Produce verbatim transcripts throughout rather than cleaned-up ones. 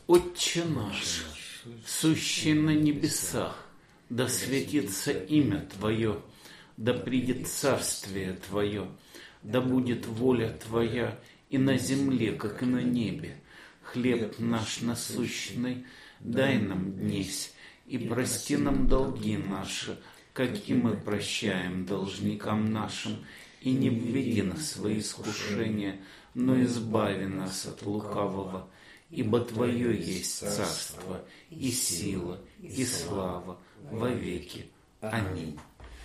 Отче наш, сущий на небесах, да светится имя Твое, да придет царствие Твое, да будет воля Твоя и на земле, как и на небе. Хлеб наш насущный дай нам днесь, и прости нам долги наши, как и мы прощаем должникам нашим, и не введи нас в свои искушения, но избави нас от лукавого. Ибо Твое есть царство, и сила, и слава во веки. Аминь.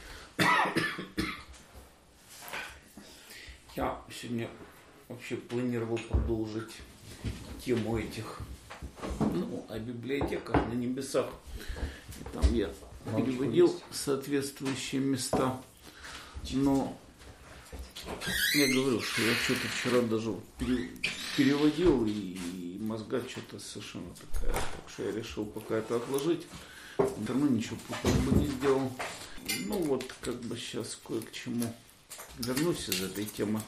Я сегодня вообще планировал продолжить тему этих, ну, о библиотеках на небесах. И там я переводил соответствующие места. Но я говорил, что я что-то вчера даже переводил, и мозга что-то совершенно такая. Так что я решил пока это отложить. Все равно ничего путного бы не сделал. Ну вот, как бы сейчас кое к чему вернусь из этой темы.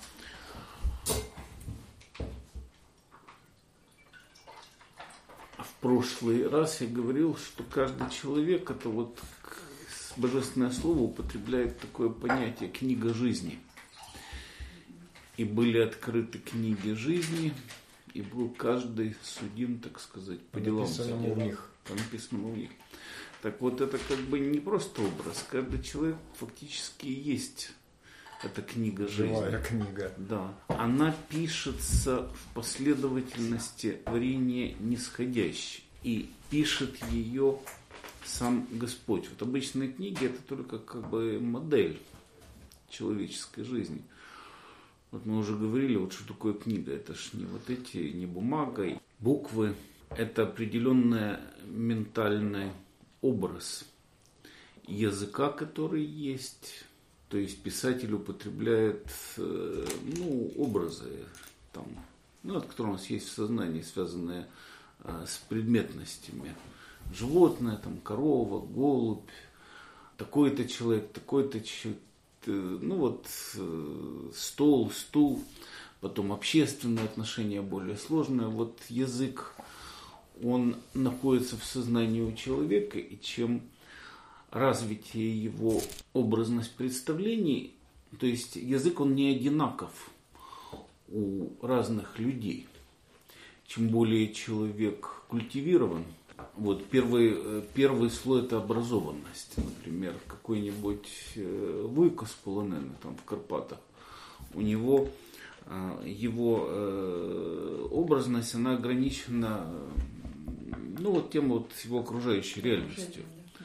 В прошлый раз я говорил, что каждый человек, это вот божественное слово употребляет такое понятие «книга жизни». И были открыты книги жизни, и был каждый судим, так сказать, по делам у них. По написанному у них. Так вот, это как бы не просто образ. Каждый человек фактически есть эта книга жизни. Живая книга. Да. Она пишется в последовательности творения нисходящей. И пишет ее сам Господь. Вот обычные книги это только как бы модель человеческой жизни. Вот мы уже говорили, вот что такое книга. Это ж не вот эти, не бумага, буквы. Это определенный ментальный образ языка, который есть. То есть писатель употребляет ну, образы, там, ну, от которых у нас есть в сознании, связанные а, с предметностями. Животное, там, корова, голубь, такой-то человек, такой-то человек. Ну вот стол, стул, потом общественные отношения более сложные. Вот язык, он находится в сознании у человека, и чем развитие его образность представлений, то есть язык, он не одинаков у разных людей. Чем более человек культивирован, вот первый, первый слой это образованность. Например, какой-нибудь Вуйко с полонены там в Карпатах. У него его образность, она ограничена ну, вот тем вот его окружающей реальностью.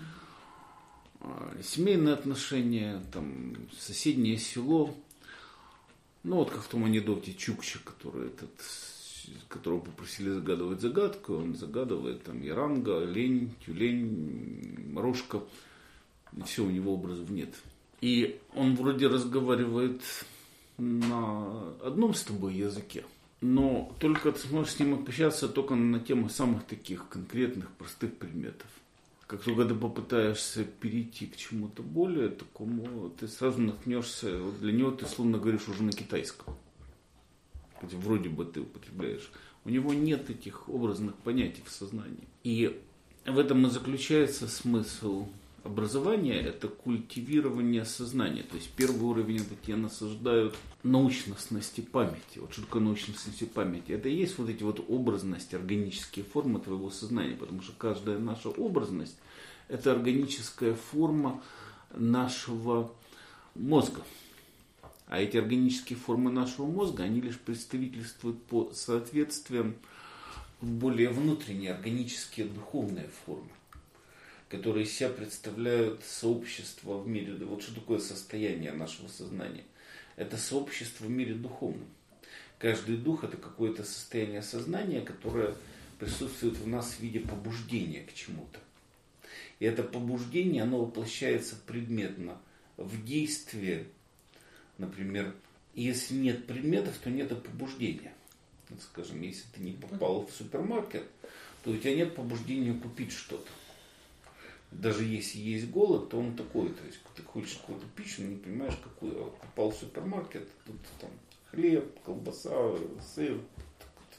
Семейные отношения, там, соседнее село. Ну вот как в том анекдоте Чукча, который этот... которого попросили загадывать загадку, он загадывает там яранга, лень, тюлень, морожка, и все, у него образов нет. И он вроде разговаривает на одном с тобой языке, но только ты сможешь с ним общаться только на тему самых таких конкретных, простых предметов. Как только ты попытаешься перейти к чему-то более такому, ты сразу наткнешься, вот для него ты словно говоришь уже на китайском. Хотя вроде бы ты употребляешь. У него нет этих образных понятий в сознании. И в этом и заключается смысл образования. Это культивирование сознания. То есть первый уровень это тебе насаждают научностности памяти. Вот что такое научностности памяти? Это и есть вот эти вот образности, органические формы твоего сознания. Потому что каждая наша образность это органическая форма нашего мозга. А эти органические формы нашего мозга, они лишь представительствуют по соответствиям в более внутренние, органические, духовные формы, которые из себя представляют сообщество в мире. Вот что такое состояние нашего сознания? Это сообщество в мире духовном. Каждый дух это какое-то состояние сознания, которое присутствует в нас в виде побуждения к чему-то. И это побуждение, оно воплощается предметно в действие. Например, если нет предметов, то нет и побуждения. Вот, скажем, если ты не попал в супермаркет, то у тебя нет побуждения купить что-то. Даже если есть голод, то он такой. То есть ты хочешь какую-то пищу, но не понимаешь, какую. А попал в супермаркет, тут там хлеб, колбаса, сыр,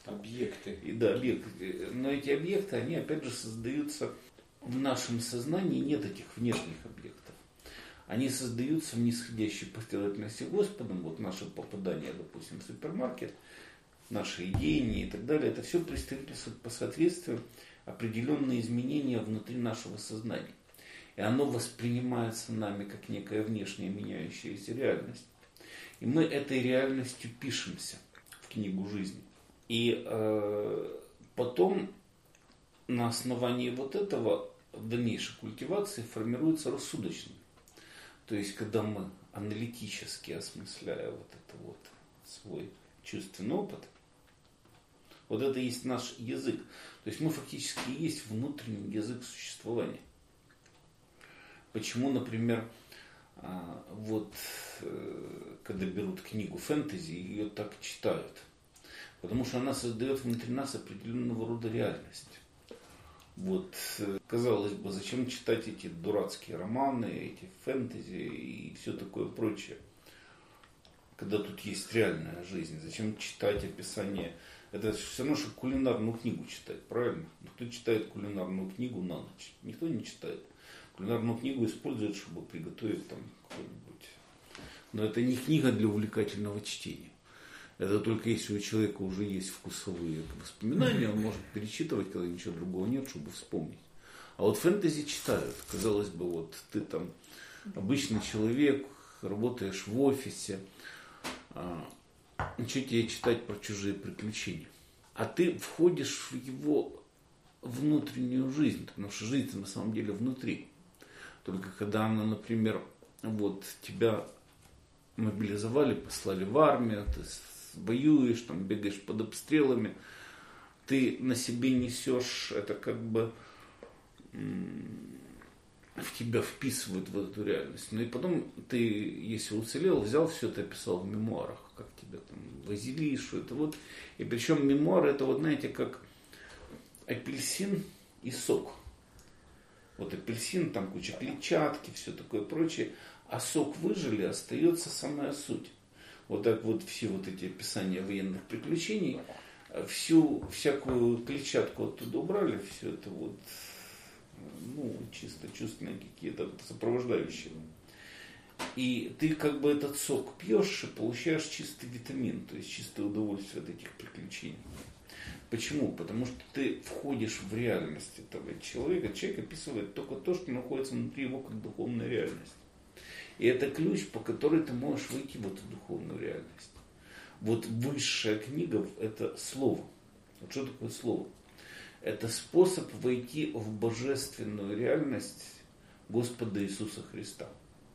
Объекты. И, да, объекты. Но эти объекты, они опять же создаются в нашем сознании, нет этих внешних объектов. Они создаются в нисходящей последовательности Господом. Вот наше попадание, допустим, в супермаркет, наши идеи и так далее, это все представительствует по соответствию определенные изменения внутри нашего сознания. И оно воспринимается нами как некая внешняя меняющаяся реальность. И мы этой реальностью пишемся в книгу жизни. И э, потом на основании вот этого в дальнейшей культивации формируется рассудочный. То есть, когда мы аналитически осмысляя вот это вот свой чувственный опыт, вот это и есть наш язык. То есть мы фактически и есть внутренний язык существования. Почему, например, вот когда берут книгу фэнтези, ее так читают? Потому что она создает внутри нас определенного рода реальность. Вот, казалось бы, зачем читать эти дурацкие романы, эти фэнтези и все такое прочее, когда тут есть реальная жизнь? Зачем читать описание? Это все равно, что кулинарную книгу читать, правильно? Кто читает кулинарную книгу на ночь? Никто не читает. Кулинарную книгу используют, чтобы приготовить там какой-нибудь. Но это не книга для увлекательного чтения. Это только если у человека уже есть вкусовые воспоминания, он может перечитывать, когда ничего другого нет, чтобы вспомнить. А вот фэнтези читают. Казалось бы, вот ты там обычный человек, работаешь в офисе, а, что тебе читать про чужие приключения? А ты входишь в его внутреннюю жизнь, потому что жизнь на самом деле внутри. Только когда она, например, вот тебя мобилизовали, послали в армию, ты воюешь, там, бегаешь под обстрелами, ты на себе несешь, это как бы в тебя вписывают в эту реальность. Ну и потом ты, если уцелел, взял все это, описал в мемуарах, как тебя там возили, что это вот. И причем мемуары, это вот, знаете, как апельсин и сок. Вот апельсин, там куча клетчатки, все такое прочее, а сок выжили, остается самая суть. Вот так вот все вот эти описания военных приключений, всю всякую клетчатку оттуда убрали, все это вот, ну, чисто чувственные какие-то сопровождающие. И ты как бы этот сок пьешь и получаешь чистый витамин, то есть чистое удовольствие от этих приключений. Почему? Потому что ты входишь в реальность этого человека. Человек описывает только то, что находится внутри его как духовная реальность. И это ключ, по которой ты можешь выйти в эту духовную реальность. Вот высшая книга – это слово. Вот что такое слово? Это способ войти в божественную реальность Господа Иисуса Христа.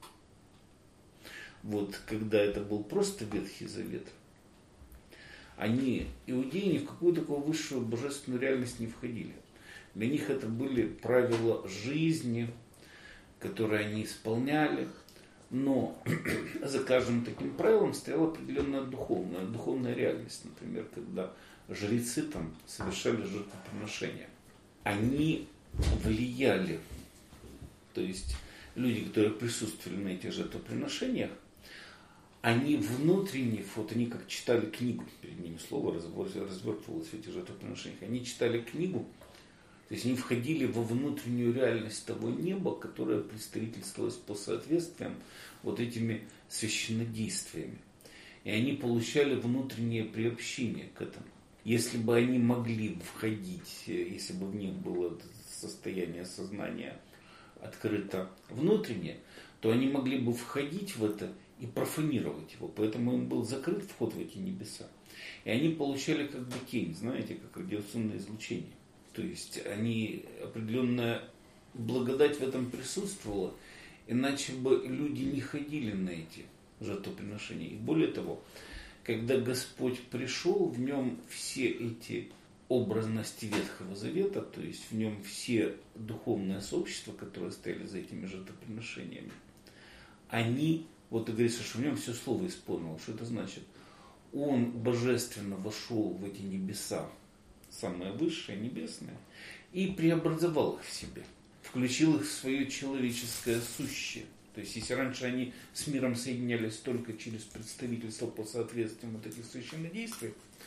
Вот когда это был просто Ветхий Завет, они, иудеи, ни в какую такую высшую божественную реальность не входили. Для них это были правила жизни, которые они исполняли. Но за каждым таким правилом стояла определенная духовная, духовная реальность. Например, когда жрецы там совершали жертвоприношения. Они влияли, то есть люди, которые присутствовали на этих жертвоприношениях, они внутренне, вот они как читали книгу, перед ними слово развертывалось в этих жертвоприношениях, они читали книгу, то есть они входили во внутреннюю реальность того неба, которое представительствовалось по соответствиям вот этими священнодействиями. И они получали внутреннее приобщение к этому. Если бы они могли входить, если бы в них было состояние сознания открыто внутреннее, то они могли бы входить в это и профанировать его. Поэтому им был закрыт вход в эти небеса. И они получали как бы тень, знаете, как радиационное излучение. То есть они, определенная благодать в этом присутствовала, иначе бы люди не ходили на эти жертвоприношения. И более того, когда Господь пришел, в нем все эти образности Ветхого Завета, то есть в нем все духовные сообщества, которые стояли за этими жертвоприношениями, они, вот и говорится, что в нем все слово исполнилось. Что это значит? Он божественно вошел в эти небеса, самое высшее, небесное, и преобразовал их в себе, включил их в свое человеческое сущее. То есть, если раньше они с миром соединялись только через представительство по соответствиям вот этих священнодействий,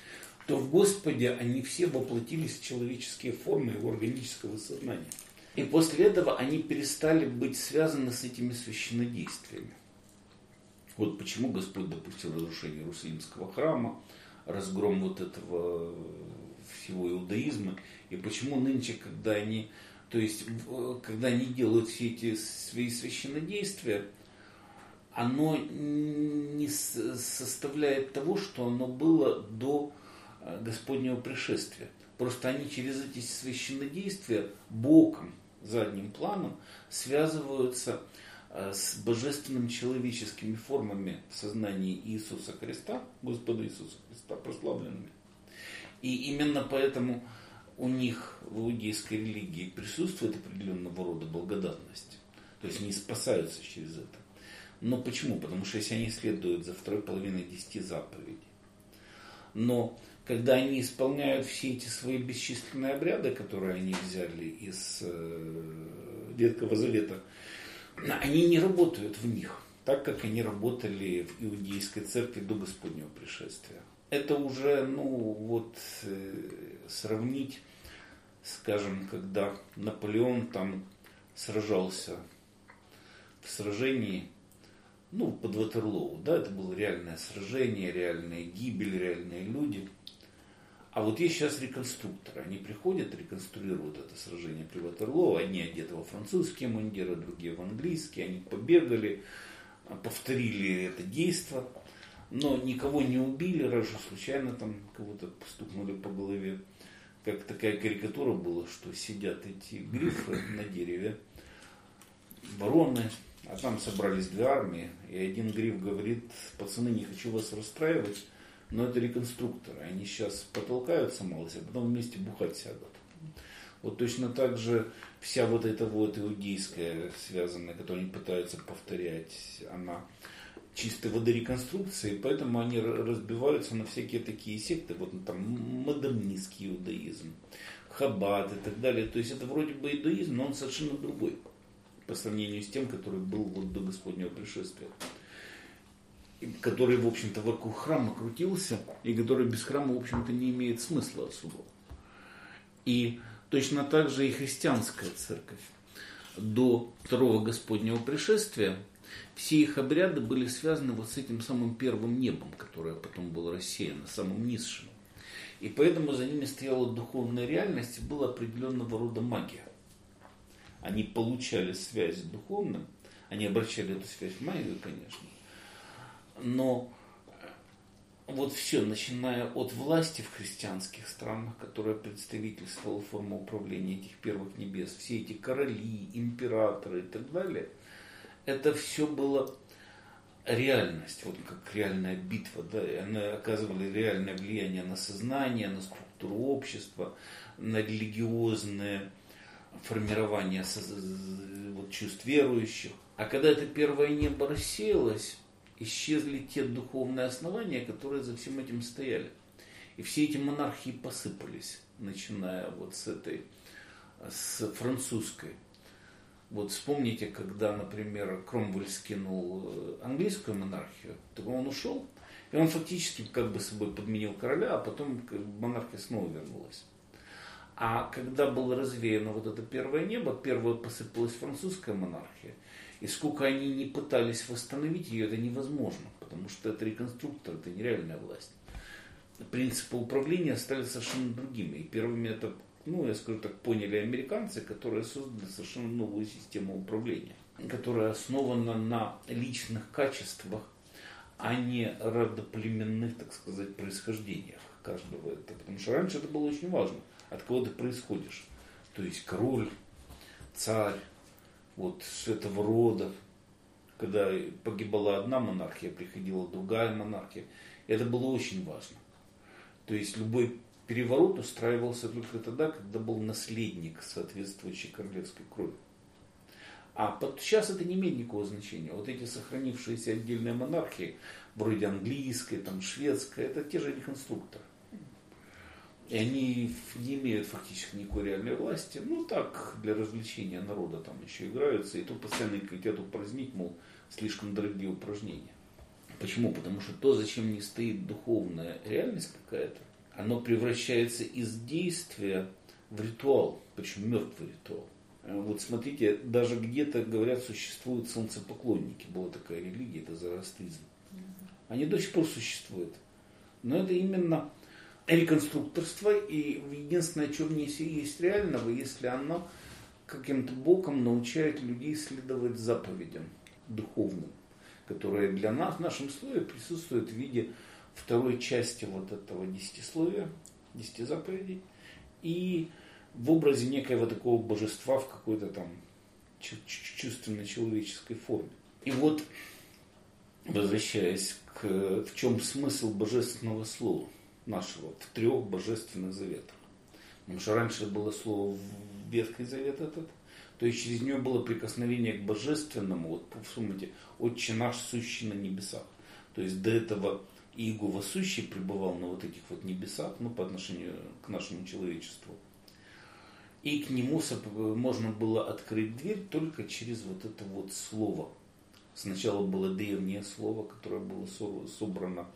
то в Господе они все воплотились в человеческие формы его органического сознания. И после этого они перестали быть связаны с этими священнодействиями. Вот почему Господь допустил разрушение Иерусалимского храма, разгром вот этого всего иудаизма, и почему нынче, когда они, то есть, когда они делают все эти свои священнодействия, оно не составляет того, что оно было до Господнего пришествия. Просто они через эти священнодействия боком, задним планом связываются с божественными человеческими формами сознания Иисуса Христа, Господа Иисуса Христа, прославленными. И именно поэтому у них в иудейской религии присутствует определенного рода благодатность. То есть они спасаются через это. Но почему? Потому что если они следуют за второй половиной десяти заповедей, но когда они исполняют все эти свои бесчисленные обряды, которые они взяли из э, Ветхого Завета, они не работают в них, так как они работали в иудейской церкви до Господнего пришествия. Это уже, ну, вот, э, сравнить, скажем, когда Наполеон там сражался в сражении, ну, под Ватерлоу, да, это было реальное сражение, реальная гибель, реальные люди. А вот есть сейчас реконструкторы, они приходят, реконструируют это сражение при Ватерлоу, одни одеты во французские мундиры, другие в английские, они побегали, повторили это действо, но никого не убили, разве случайно там кого-то стукнули по голове. Как такая карикатура была, что сидят эти грифы на дереве, вороны, а там собрались две армии, и один гриф говорит: пацаны, не хочу вас расстраивать, но это реконструкторы, они сейчас потолкаются малость, а потом вместе бухать сядут. Вот точно так же вся вот эта вот иудейская связанная, которую они пытаются повторять, она чистой воды реконструкции, поэтому они разбиваются на всякие такие секты, вот там модернистский иудаизм, хаббат и так далее. То есть это вроде бы иудаизм, но он совершенно другой по сравнению с тем, который был вот до Господнего пришествия, который, в общем-то, вокруг храма крутился, и который без храма, в общем-то, не имеет смысла особого. И точно так же и христианская церковь. До второго Господнего пришествия все их обряды были связаны вот с этим самым первым небом, которое потом было рассеяно, самым низшим. И поэтому за ними стояла духовная реальность, и была определенного рода магия. Они получали связь с духовным, они обращали эту связь в магию, конечно. Но вот все, начиная от власти в христианских странах, которая представительствовала форму управления этих первых небес, все эти короли, императоры и так далее, это все было реальность, вот как реальная битва, да, и они оказывали реальное влияние на сознание, на структуру общества, на религиозное формирование вот, чувств верующих. А когда это первое небо рассеялось, исчезли те духовные основания, которые за всем этим стояли. И все эти монархии посыпались, начиная вот с этой, с французской. Вот вспомните, когда, например, Кромвель скинул английскую монархию, то он ушел, и он фактически как бы собой подменил короля, а потом монархия снова вернулась. А когда было развеяно вот это первое небо, первое посыпалась французская монархия, и сколько они не пытались восстановить ее, это невозможно, потому что это реконструктор, это нереальная власть. Принципы управления стали совершенно другими. И первыми это, ну, я скажу так, поняли американцы, которые создали совершенно новую систему управления, которая основана на личных качествах, а не родоплеменных, так сказать, происхождениях каждого. Это, потому что раньше это было очень важно, от кого ты происходишь. То есть король, царь, вот с этого рода. Когда погибала одна монархия, приходила другая монархия. Это было очень важно. То есть любой переворот устраивался только тогда, когда был наследник соответствующей королевской крови. А под, сейчас это не имеет никакого значения. Вот эти сохранившиеся отдельные монархии, вроде английской, там, шведской, это те же реконструкторы. И они не имеют фактически никакой реальной власти. Ну так, для развлечения народа там еще играются. И то постоянно хотят упразднить, мол, слишком дорогие упражнения. Почему? Потому что то, зачем не стоит духовная реальность какая-то, оно превращается из действия в ритуал, причем мертвый ритуал. Вот смотрите, даже где-то, говорят, существуют солнцепоклонники. Была такая религия, это зороастризм. Они до сих пор существуют. Но это именно реконструкторство, и единственное, что в ней есть реального, если оно каким-то боком научает людей следовать заповедям духовным, которые для нас в нашем слое присутствуют в виде второй части вот этого десятисловия, десяти заповедей, и в образе некоего такого божества в какой-то там чувственно-человеческой форме. И вот, возвращаясь к в чем смысл божественного слова нашего в трех божественных заветах. Потому что раньше было слово в Ветхий Завет этот, то есть через него было прикосновение к божественному, вот вспомните, «Отче наш, сущий на небесах». То есть до этого Иегова сущий пребывал на вот этих вот небесах, ну, по отношению к нашему человечеству. И к нему можно было открыть дверь только через вот это вот слово. Сначала было древнее слово, которое было собрано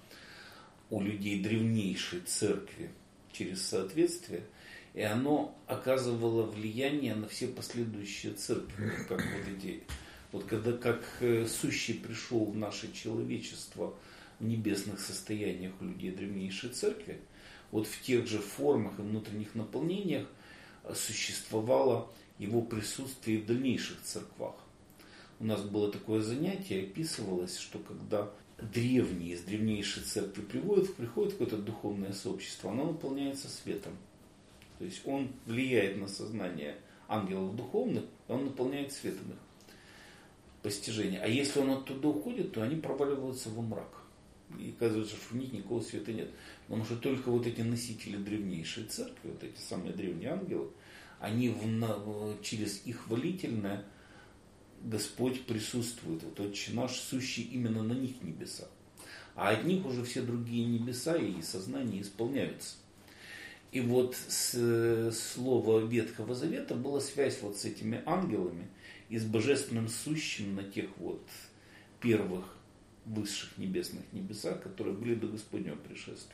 у людей древнейшей церкви через соответствие, и оно оказывало влияние на все последующие церкви, как вот эти, вот когда как сущий пришел в наше человечество в небесных состояниях у людей древнейшей церкви, вот в тех же формах и внутренних наполнениях существовало его присутствие в дальнейших церквах. У нас было такое занятие, описывалось, что когда древние из древнейшей церкви приходят, приходит какое-то духовное сообщество, оно наполняется светом. То есть он влияет на сознание ангелов духовных, и он наполняет светом их постижение. А если он оттуда уходит, то они проваливаются во мрак. И оказывается, что в них никакого света нет. Потому что только вот эти носители древнейшей церкви, вот эти самые древние ангелы, они в, через их хвалительное Господь присутствует. Вот Отче наш, сущий именно на них небеса. А от них уже все другие небеса и сознание исполняются. И вот с слова Ветхого Завета была связь вот с этими ангелами и с божественным сущим на тех вот первых высших небесных небесах, которые были до Господнего пришествия.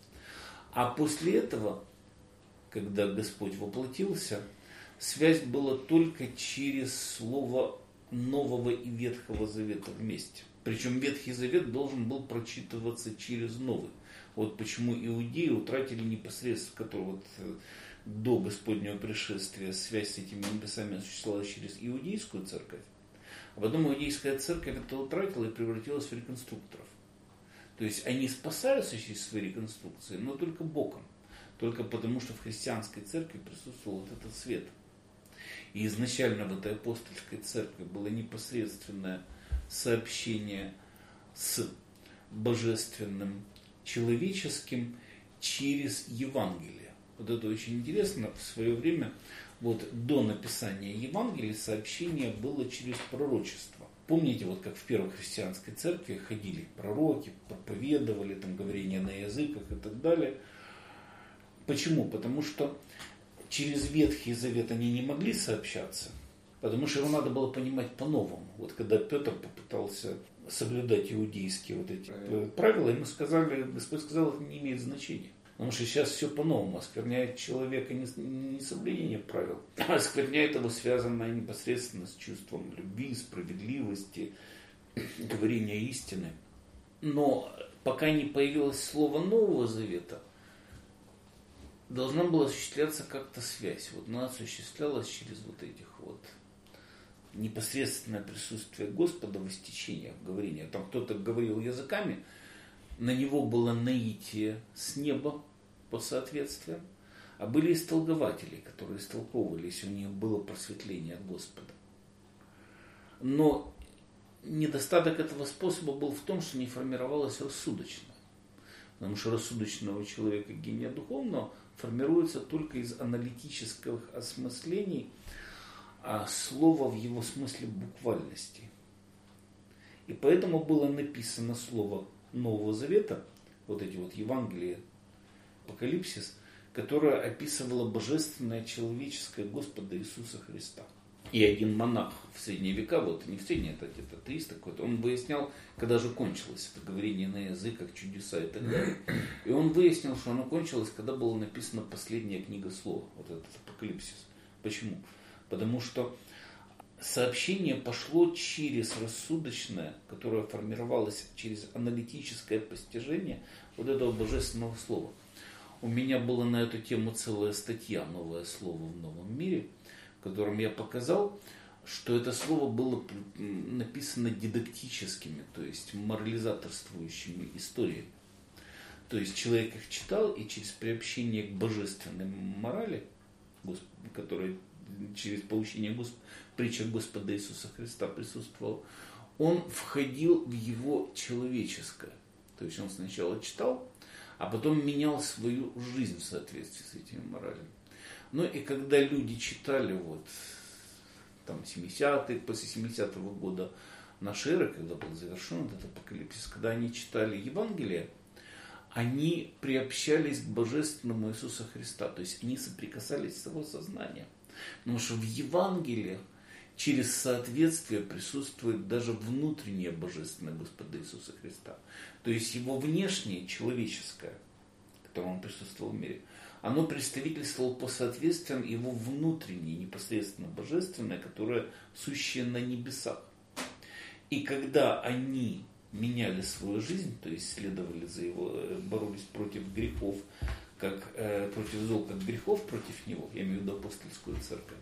А после этого, когда Господь воплотился, связь была только через слово Нового и Ветхого Завета вместе. Причем Ветхий Завет должен был прочитываться через Новый. Вот почему иудеи утратили непосредственно, который вот до Господнего пришествия связь с этими небесами осуществлялась через иудейскую церковь, а потом иудейская церковь это утратила и превратилась в реконструкторов. То есть они спасаются через свои реконструкции, но только боком. Только потому, что в христианской церкви присутствовал вот этот свет. И изначально в этой апостольской церкви было непосредственное сообщение с божественным, человеческим через Евангелие. Вот это очень интересно. В свое время, вот до написания Евангелия, сообщение было через пророчество. Помните, вот как в первой христианской церкви ходили пророки, проповедовали, там, говорение на языках и так далее. Почему? Потому что через Ветхий Завет они не могли сообщаться, потому что его надо было понимать по-новому. Вот когда Петр попытался соблюдать иудейские вот эти правила, ему сказали, Господь сказал, это не имеет значения. Потому что сейчас все по-новому. Оскверняет человека не, не соблюдение правил, а оскверняет его связанное непосредственно с чувством любви, справедливости, говорения истины. Но пока не появилось слово Нового Завета, должна была осуществляться как-то связь. Вот она осуществлялась через вот этих вот непосредственное присутствие Господа в истечениях говорения. Там кто-то говорил языками, на него было наитие с неба по соответствиям, а были истолкователи, которые истолковывали, если у них было просветление от Господа. Но недостаток этого способа был в том, что не формировалось рассудочно. Потому что рассудочного человека, гения духовного, формируется только из аналитических осмыслений а слова в его смысле буквальности. И поэтому было написано слово Нового Завета, вот эти вот Евангелия, Апокалипсис, которое описывало божественное человеческое Господа Иисуса Христа. И один монах в средние века, вот не в средние, это где-то триста какой-то, он выяснял, когда же кончилось это говорение на языках, чудеса и так далее. И он выяснил, что оно кончилось, когда была написана последняя книга слова, вот этот апокалипсис. Почему? Потому что сообщение пошло через рассудочное, которое формировалось через аналитическое постижение вот этого божественного слова. У меня была на эту тему целая статья «Новое слово в новом мире», в котором я показал, что это слово было написано дидактическими, то есть морализаторствующими историями. То есть человек их читал, и через приобщение к божественной морали, которая через получение Госп... притчи Господа Иисуса Христа присутствовала, он входил в его человеческое. То есть он сначала читал, а потом менял свою жизнь в соответствии с этими моралями. Ну и когда люди читали вот там семидесятые, после семидесятого года нашей эры, когда был завершен этот апокалипсис, когда они читали Евангелие, они приобщались к божественному Иисуса Христа, то есть они соприкасались с его сознанием. Потому что в Евангелии через соответствие присутствует даже внутреннее божественное Господа Иисуса Христа. То есть его внешнее, человеческое, которое он присутствовал в мире, оно представительствовало по соответствиям его внутреннее, непосредственно божественное, которое сущее на небесах. И когда они меняли свою жизнь, то есть следовали за его, боролись против грехов, как э, против зол, как грехов против него, я имею в виду апостольскую церковь,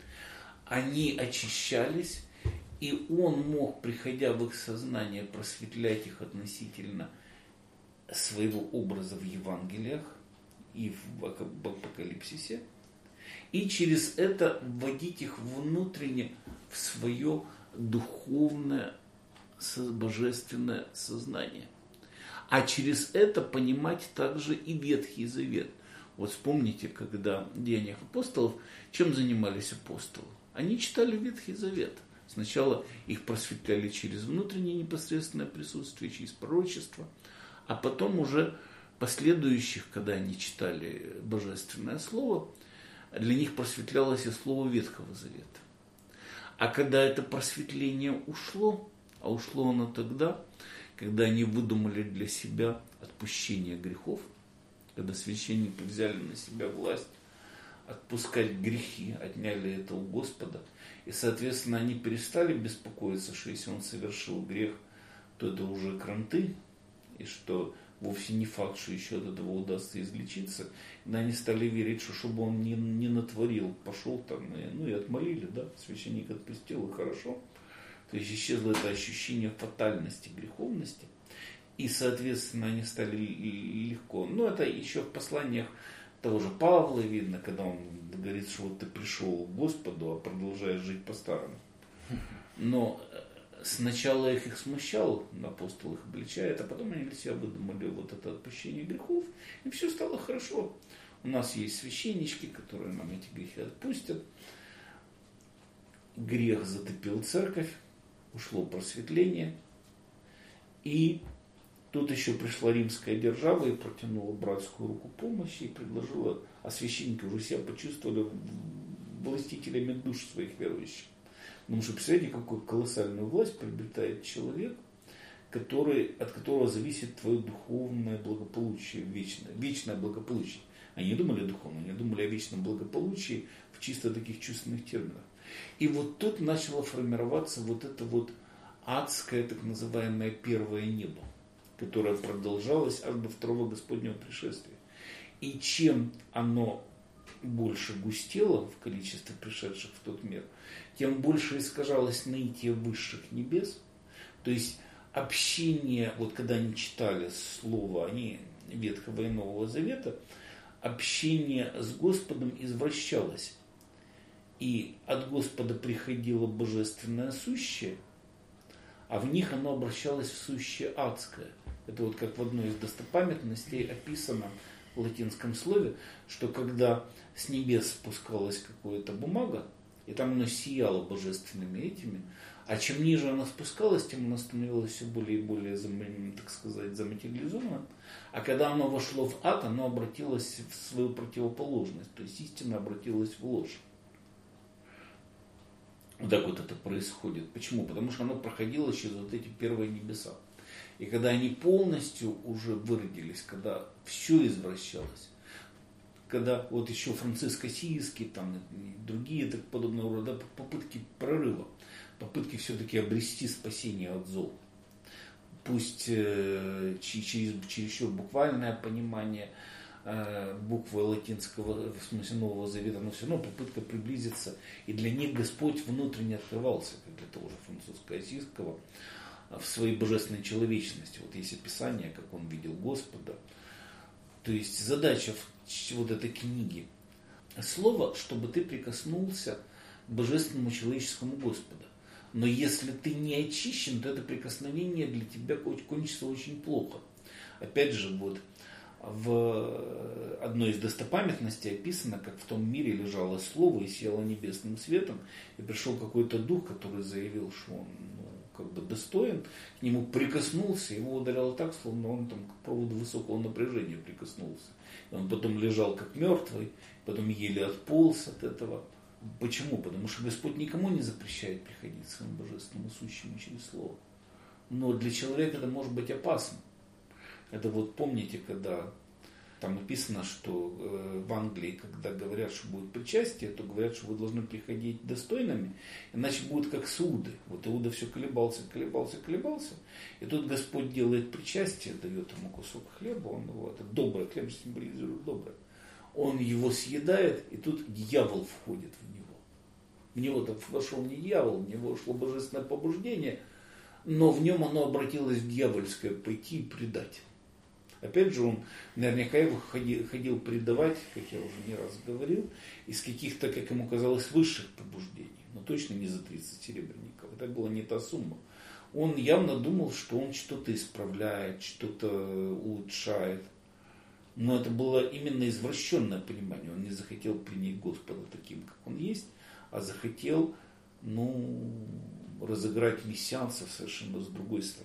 они очищались, и он мог, приходя в их сознание, просветлять их относительно своего образа в Евангелиях и в апокалипсисе, и через это вводить их внутренне в свое духовное, божественное сознание. А через это понимать также и Ветхий Завет. Вот вспомните, когда в Деяниях апостолов, чем занимались апостолы? Они читали Ветхий Завет. Сначала их просветляли через внутреннее непосредственное присутствие, через пророчество, а потом уже последующих, когда они читали Божественное Слово, для них просветлялось и Слово Ветхого Завета. А когда это просветление ушло, а ушло оно тогда, когда они выдумали для себя отпущение грехов, когда священники взяли на себя власть отпускать грехи, отняли это у Господа, и, соответственно, они перестали беспокоиться, что если он совершил грех, то это уже кранты, и что вовсе не факт, что еще от этого удастся излечиться. И они стали верить, что чтобы он не, не натворил, пошел там, и, ну и отмолили, да, священник отпустил, и хорошо. То есть исчезло это ощущение фатальности, греховности, и, соответственно, они стали легко. Ну, это еще в посланиях того же Павла видно, когда он говорит, что вот ты пришел к Господу, а продолжаешь жить по-старому. Но сначала их их смущал, апостол их обличает, а потом они для себя выдумали вот это отпущение грехов, и все стало хорошо. У нас есть священнички, которые нам эти грехи отпустят. Грех затопил церковь, ушло просветление, и тут еще пришла римская держава и протянула братскую руку помощи и предложила, а священники уже себя почувствовали властителями душ своих верующих. Потому что, представляете, какую колоссальную власть приобретает человек, который, от которого зависит твое духовное благополучие, вечное, вечное благополучие. Они не думали о духовном, они думали о вечном благополучии в чисто таких чувственных терминах. И вот тут начало формироваться вот это вот адское, так называемое первое небо, которое продолжалось аж до второго Господнего пришествия. И чем оно больше густело в количестве пришедших в тот мир, тем больше искажалось наитие высших небес. То есть общение, вот когда они читали слово, они Ветхого и Нового Завета, общение с Господом извращалось. И от Господа приходило божественное сущее, а в них оно обращалось в сущее адское. Это вот как в одной из достопамятностей описано в латинском слове, что когда с небес спускалась какая-то бумага, и там оно сияло божественными этими, а чем ниже она спускалась, тем она становилась все более и более, так сказать, заматериализованным. А когда оно вошло в ад, оно обратилось в свою противоположность, то есть истина обратилась в ложь. Вот так вот это происходит. Почему? Потому что оно проходило через вот эти первые небеса. И когда они полностью уже выродились, когда все извращалось, когда вот еще Франциск Ассизский, там и другие так подобного рода попытки прорыва, попытки все-таки обрести спасение от зол. Пусть э, через чересчур буквальное понимание э, буквы латинского, в смысле Нового Завета, но все равно попытка приблизиться. И для них Господь внутренне открывался, как для того же Франциска Ассизского, в своей божественной человечности. Вот есть описание, как он видел Господа. То есть задача вот этой книги слово, чтобы ты прикоснулся к божественному человеческому Господу. Но если ты не очищен, то это прикосновение для тебя кончится очень плохо. Опять же, вот в одной из достопамятностей описано, как в том мире лежало слово и сияло небесным светом, и пришел какой-то дух, который заявил, что он ну, как бы достоин, к нему прикоснулся, его ударяло так, словно он там к проводу высокого напряжения прикоснулся. И он потом лежал как мертвый, потом еле отполз от этого. Почему? Потому что Господь никому не запрещает приходить к своему божественному сущему через слово. Но для человека это может быть опасно. Это вот помните, когда там написано, что э, в Англии, когда говорят, что будет причастие, то говорят, что вы должны приходить достойными, иначе будет как с Иудой. Вот Иуда все колебался, колебался, колебался. И тут Господь делает причастие, дает ему кусок хлеба, он его, это добрый хлеб символизирует доброе. Он его съедает, и тут дьявол входит в него. В него-то вошел не дьявол, в него шло божественное побуждение, но в нем оно обратилось в дьявольское пойти и предать. Опять же, он наверняка его ходил, ходил предавать, как я уже не раз говорил, из каких-то, как ему казалось, высших побуждений. Но точно не за тридцать серебряников. Это была не та сумма. Он явно думал, что он что-то исправляет, что-то улучшает. Но это было именно извращенное понимание. Он не захотел принять Господа таким, как он есть, а захотел ну, разыграть мессианцев совершенно с другой стороны.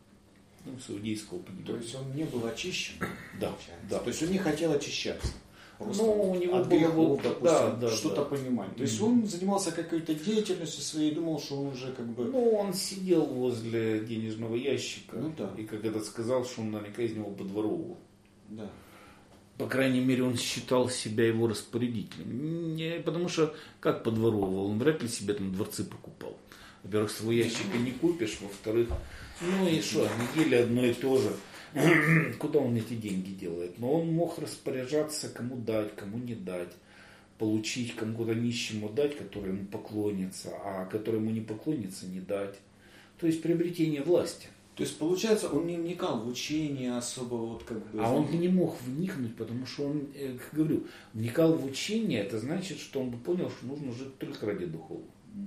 Ну, с иудейского понимания. То есть он не был очищен? Да, да. То есть он не хотел очищаться? Просто ну, у него от было грехов, допустим, да, да, что-то да. понимать. То есть он занимался какой-то деятельностью своей, думал, что он уже как бы... Ну, он сидел возле денежного ящика. Ну, да. И как этот сказал, что он наверняка из него подворовывал. Да. По крайней мере, он считал себя его распорядителем. Не, потому что как подворовывал? Он вряд ли себе там дворцы покупал. Во-первых, свой ящика не купишь. Во-вторых, ну и что, они ели одно и то же. Куда он эти деньги делает? Но он мог распоряжаться, кому дать, кому не дать. Получить кому-то нищему дать, который ему поклонится, а который ему не поклонится, не дать. То есть приобретение власти. То есть, получается, он не вникал в учение особо, вот как бы... А он не мог вникнуть, потому что он, как говорю, вникал в учение, это значит, что он бы понял, что нужно жить только ради духовного.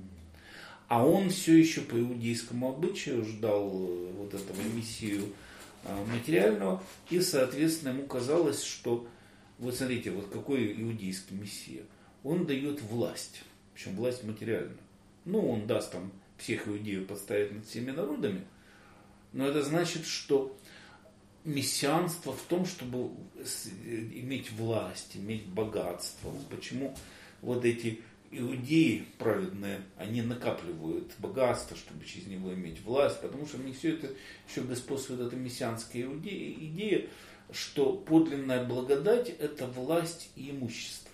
А он все еще по иудейскому обычаю ждал вот этого мессию материального, и, соответственно, ему казалось, что, вот смотрите, вот какой иудейский мессия, он дает власть, причем власть материальную. Ну, он даст там всех иудеев поставить над всеми народами, но это значит, что мессианство в том, чтобы иметь власть, иметь богатство. Почему вот эти иудеи праведные, они накапливают богатство, чтобы через него иметь власть, потому что в них все это еще господствует эта мессианская идея, что подлинная благодать – это власть и имущество.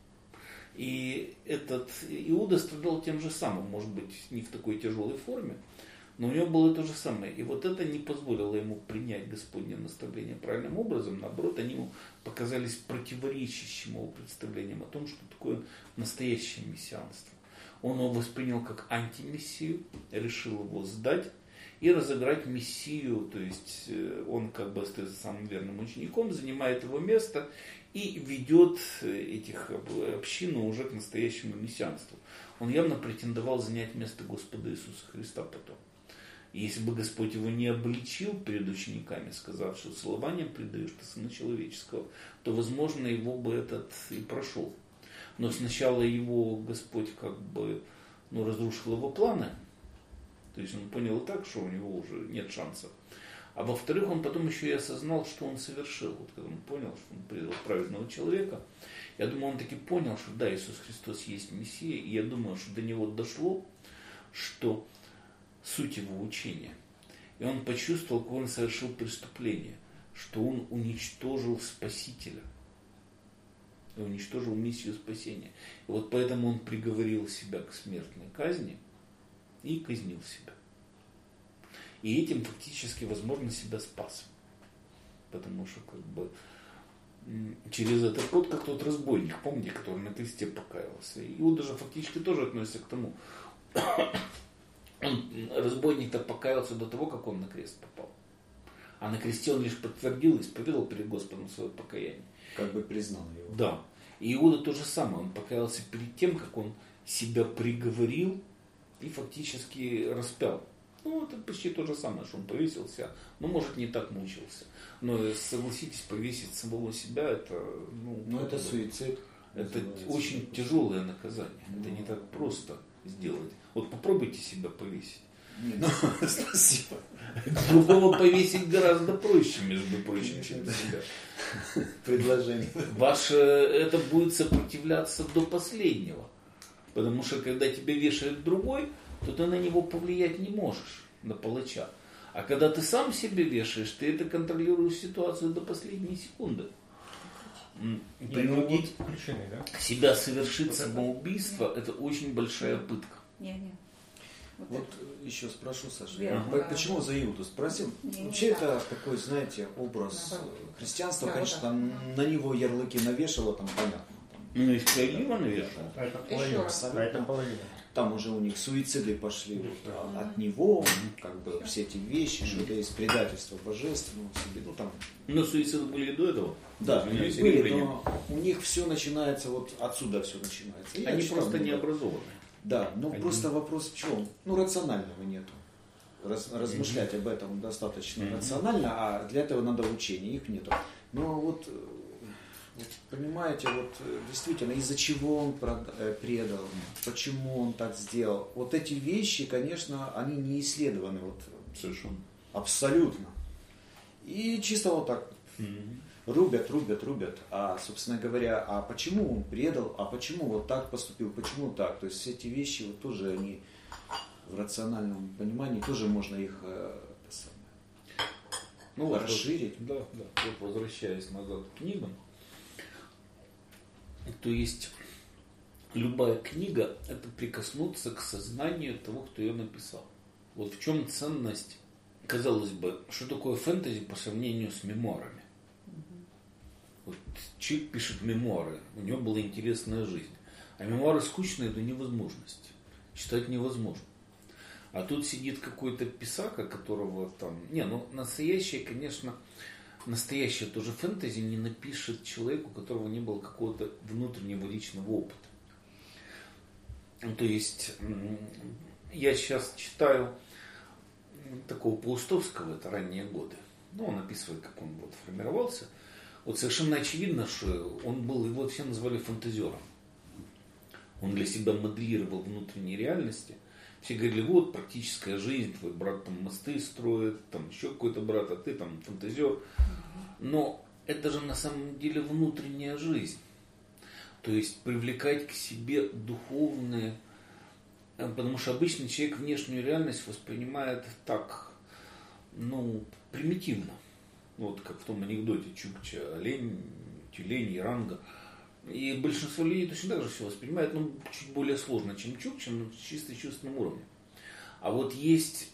И этот Иуда страдал тем же самым, может быть, не в такой тяжелой форме, но у него было то же самое. И вот это не позволило ему принять Господне наставление правильным образом. Наоборот, они ему показались противоречащим его представлением о том, что такое настоящее мессианство. Он его воспринял как антимессию, решил его сдать и разыграть мессию. То есть он как бы остается самым верным учеником, занимает его место и ведет этих общину уже к настоящему мессианству. Он явно претендовал занять место Господа Иисуса Христа потом. Если бы Господь его не обличил перед учениками, сказав, что целованием предаешь ты Сына Человеческого, то, возможно, его бы этот и прошел. Но сначала его Господь как бы ну, разрушил его планы. То есть он понял и так, что у него уже нет шансов. А во-вторых, он потом еще и осознал, что он совершил. Вот когда он понял, что он предал праведного человека, я думаю, он таки понял, что да, Иисус Христос есть Мессия, и я думаю, что до него дошло, что суть его учения. И он почувствовал, как он совершил преступление, что он уничтожил Спасителя, и уничтожил миссию спасения. И вот поэтому он приговорил себя к смертной казни и казнил себя. И этим фактически, возможно, себя спас. Потому что как бы через этот вот как тот разбойник, помните, который на кресте покаялся. И Иуда же фактически тоже относится к тому. Он, разбойник-то покаялся до того, как он на крест попал. А на кресте он лишь подтвердил и исповедал перед Господом свое покаяние. Как бы признал его. Да. И Иуда то же самое. Он покаялся перед тем, как он себя приговорил и фактически распял. Ну, это почти то же самое, что он повесился. Ну, может, не так мучился. Но, согласитесь, повесить самого себя, это... Ну, ну это суицид. Это очень тяжелое наказание. Ну, это не так просто сделать. Вот попробуйте себя повесить. Не, ну, спасибо. Другого повесить гораздо проще, между прочим, чем себя. Предложение. Ваше это будет сопротивляться до последнего. Потому что когда тебя вешает другой, то ты на него повлиять не можешь, на палача. А когда ты сам себе вешаешь, ты это контролируешь ситуацию до последней секунды. Принудить да? себя совершить самоубийство – это очень большая пытка. Не, не. Вот, вот еще спрошу, Саша, Верно. почему за Иуду спросил? Не, Вообще не это такой, знаете, образ Наоборот. христианства, Да, конечно, да. там на него ярлыки навешало, там понятно. Там, Ну, справедливо, наверное. А это Еще половина. раз. А это половина. там уже у них суициды пошли вот, а, от него, как бы все эти вещи, что это есть предательство божественного себе, ну там. Но суициды были и до этого. Да, Извиняюсь, были, или но у них все начинается, вот отсюда все начинается. И я они читал просто много. не образованы. Да, но Они- просто вопрос в чем? Ну, рационального нету. Раз- размышлять об этом достаточно Мгм. рационально, а для этого надо учения, их нету. Но вот, э, вот понимаете, вот э, действительно, из-за чего он прод- э, предал, почему он так сделал, вот эти вещи, конечно, они не исследованы вот, Совершенно. абсолютно. И чисто вот так рубят, рубят, рубят. А, собственно говоря, а почему он предал, а почему вот так поступил, почему так? То есть все эти вещи вот тоже они в рациональном понимании тоже можно их э, это самое, Ну, вот, расширить. вот, да, да. Вот возвращаясь назад к книгам, то есть любая книга – это прикоснуться к сознанию того, кто ее написал. Вот в чем ценность, казалось бы, что такое фэнтези по сравнению с мемуарами? Вот Чик пишет мемуары, у него была интересная жизнь. А мемуары скучные до невозможности. Читать невозможно. А тут сидит какой-то писака, которого там... Не, ну настоящее, конечно, настоящее тоже фэнтези не напишет человеку, у которого не было какого-то внутреннего личного опыта. Ну, то есть, м, я сейчас читаю такого Паустовского, это ранние годы. Ну, он описывает, как он вот формировался. Вот совершенно очевидно, что он был, его все назвали фантазером. Он для себя моделировал внутренние реальности. Все говорили, вот практическая жизнь, твой брат там мосты строит, там еще какой-то брат, а ты там фантазер. Но это же на самом деле внутренняя жизнь. То есть привлекать к себе духовные, потому что обычный человек внешнюю реальность воспринимает так, ну, примитивно. Вот как в том анекдоте Чукча, олень, тюлень, яранга. И большинство людей точно так же все воспринимает, ну, чуть более сложно, чем Чукча, но с чисто чувственном уровне. А вот есть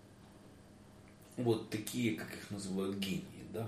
вот такие, как их называют, гении, да.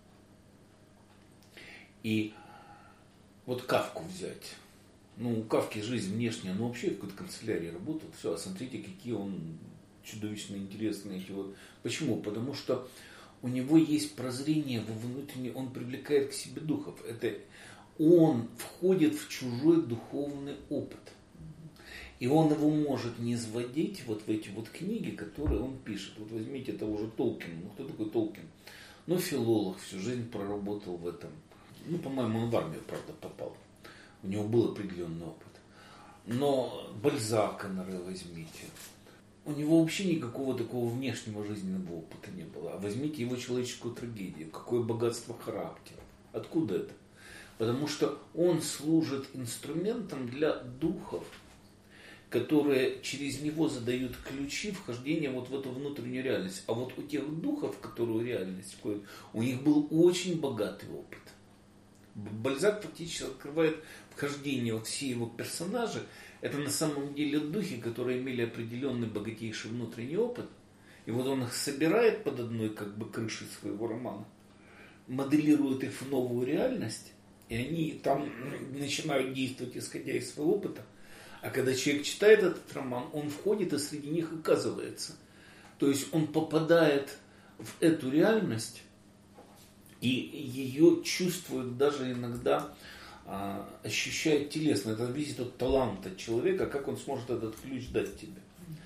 И вот Кафку взять. Ну, у Кафки жизнь внешняя, но вообще в какой-то канцелярии работал. Все, а смотрите, какие он чудовищно интересные эти вот. Почему? Потому что у него есть прозрение во внутреннее, он привлекает к себе духов. Это он входит в чужой духовный опыт. И он его может не сводить вот в эти вот книги, которые он пишет. Вот возьмите того же Толкина. Ну, кто такой Толкин? Ну, филолог, всю жизнь проработал в этом. Ну, по-моему, он в армию, правда, попал. У него был определенный опыт. Но Бальзака, наверное, возьмите. у него вообще никакого такого внешнего жизненного опыта не было. А возьмите его человеческую трагедию, какое богатство характера. Откуда это? Потому что он служит инструментом для духов, которые через него задают ключи вхождения вот в эту внутреннюю реальность. А вот у тех духов, в которую реальность входит, у них был очень богатый опыт. Бальзак фактически открывает вхождение во все его персонажи. Это на самом деле духи, которые имели определенный богатейший внутренний опыт. И вот он их собирает под одной как бы крышей своего романа, моделирует их в новую реальность, и они там начинают действовать, исходя из своего опыта. А когда человек читает этот роман, он входит и среди них оказывается. То есть он попадает в эту реальность и ее чувствует даже иногда, а, ощущает телесно. Это зависит от таланта человека, как он сможет этот ключ дать тебе.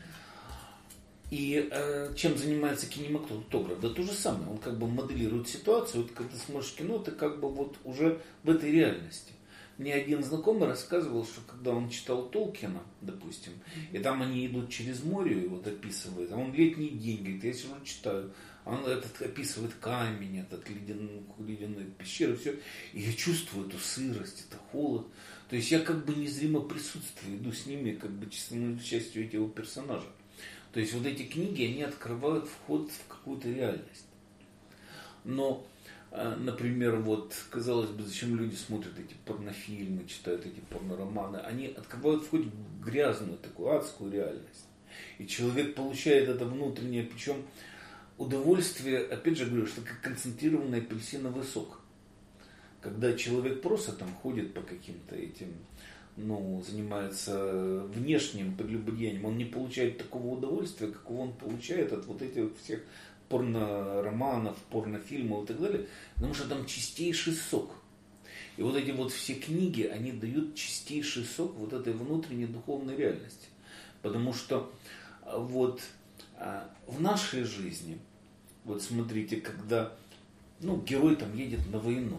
И э, чем занимается кинематограф? Да то же самое. Он как бы моделирует ситуацию. Вот когда ты смотришь кино, ты как бы вот уже в этой реальности. Мне один знакомый рассказывал, что когда он читал Толкина, допустим, и там они идут через море, и вот описывает, а он летний день, говорит, я сижу читаю, а он этот описывает камень, этот ледяную, ледяную пещеру, все, и я чувствую эту сырость, это холод. То есть я как бы незримо присутствую, иду с ними, как бы численной частью этого персонажа. То есть вот эти книги, они открывают вход в какую-то реальность. Но, например, вот, казалось бы, зачем люди смотрят эти порнофильмы, читают эти порнороманы, они открывают вход в грязную, такую адскую реальность. И человек получает это внутреннее, причем удовольствие, опять же говорю, что как концентрированный апельсиновый сок. Когда человек просто там ходит по каким-то этим, ну, занимается внешним прелюбодеянием, он не получает такого удовольствия, какого он получает от вот этих всех порнороманов, порнофильмов и так далее, потому что там чистейший сок. И вот эти вот все книги, они дают чистейший сок вот этой внутренней духовной реальности. Потому что вот в нашей жизни, вот смотрите, когда, ну, герой там едет на войну,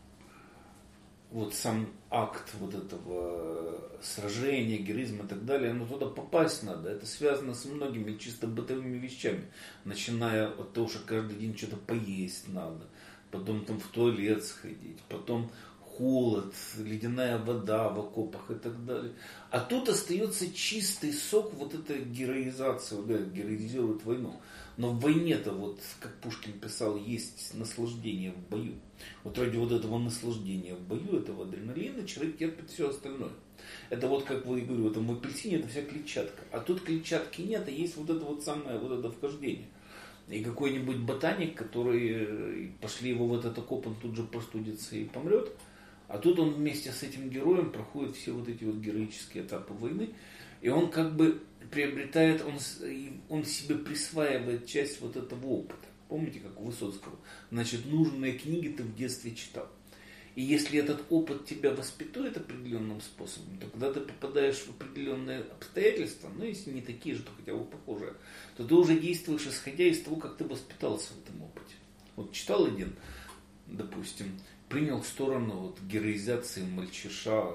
вот сам акт вот этого сражения, героизма и так далее, но туда попасть надо. Это связано с многими чисто бытовыми вещами. Начиная от того, что каждый день что-то поесть надо, потом там в туалет сходить, потом холод, ледяная вода в окопах и так далее. А тут остается чистый сок вот этой героизации, вот, да, героизирует войну. Но в войне-то, вот, как Пушкин писал, есть наслаждение в бою. Вот ради вот этого наслаждения в бою, этого адреналина, человек терпит все остальное. Это вот, как вы говорю, в этом апельсине это вся клетчатка. А тут клетчатки нет, а есть вот это вот самое, вот это вхождение. И какой-нибудь ботаник, который пошли его в этот окоп, он тут же простудится и помрет. А тут он вместе с этим героем проходит все вот эти вот героические этапы войны. И он как бы приобретает, он, он себе присваивает часть вот этого опыта. Помните, как у Высоцкого? Значит, нужные книги ты в детстве читал. И если этот опыт тебя воспитует определенным способом, то когда ты попадаешь в определенные обстоятельства, ну если не такие же, то хотя бы похожие, то ты уже действуешь исходя из того, как ты воспитался в этом опыте. Вот читал один, допустим, принял сторону вот героизации мальчиша,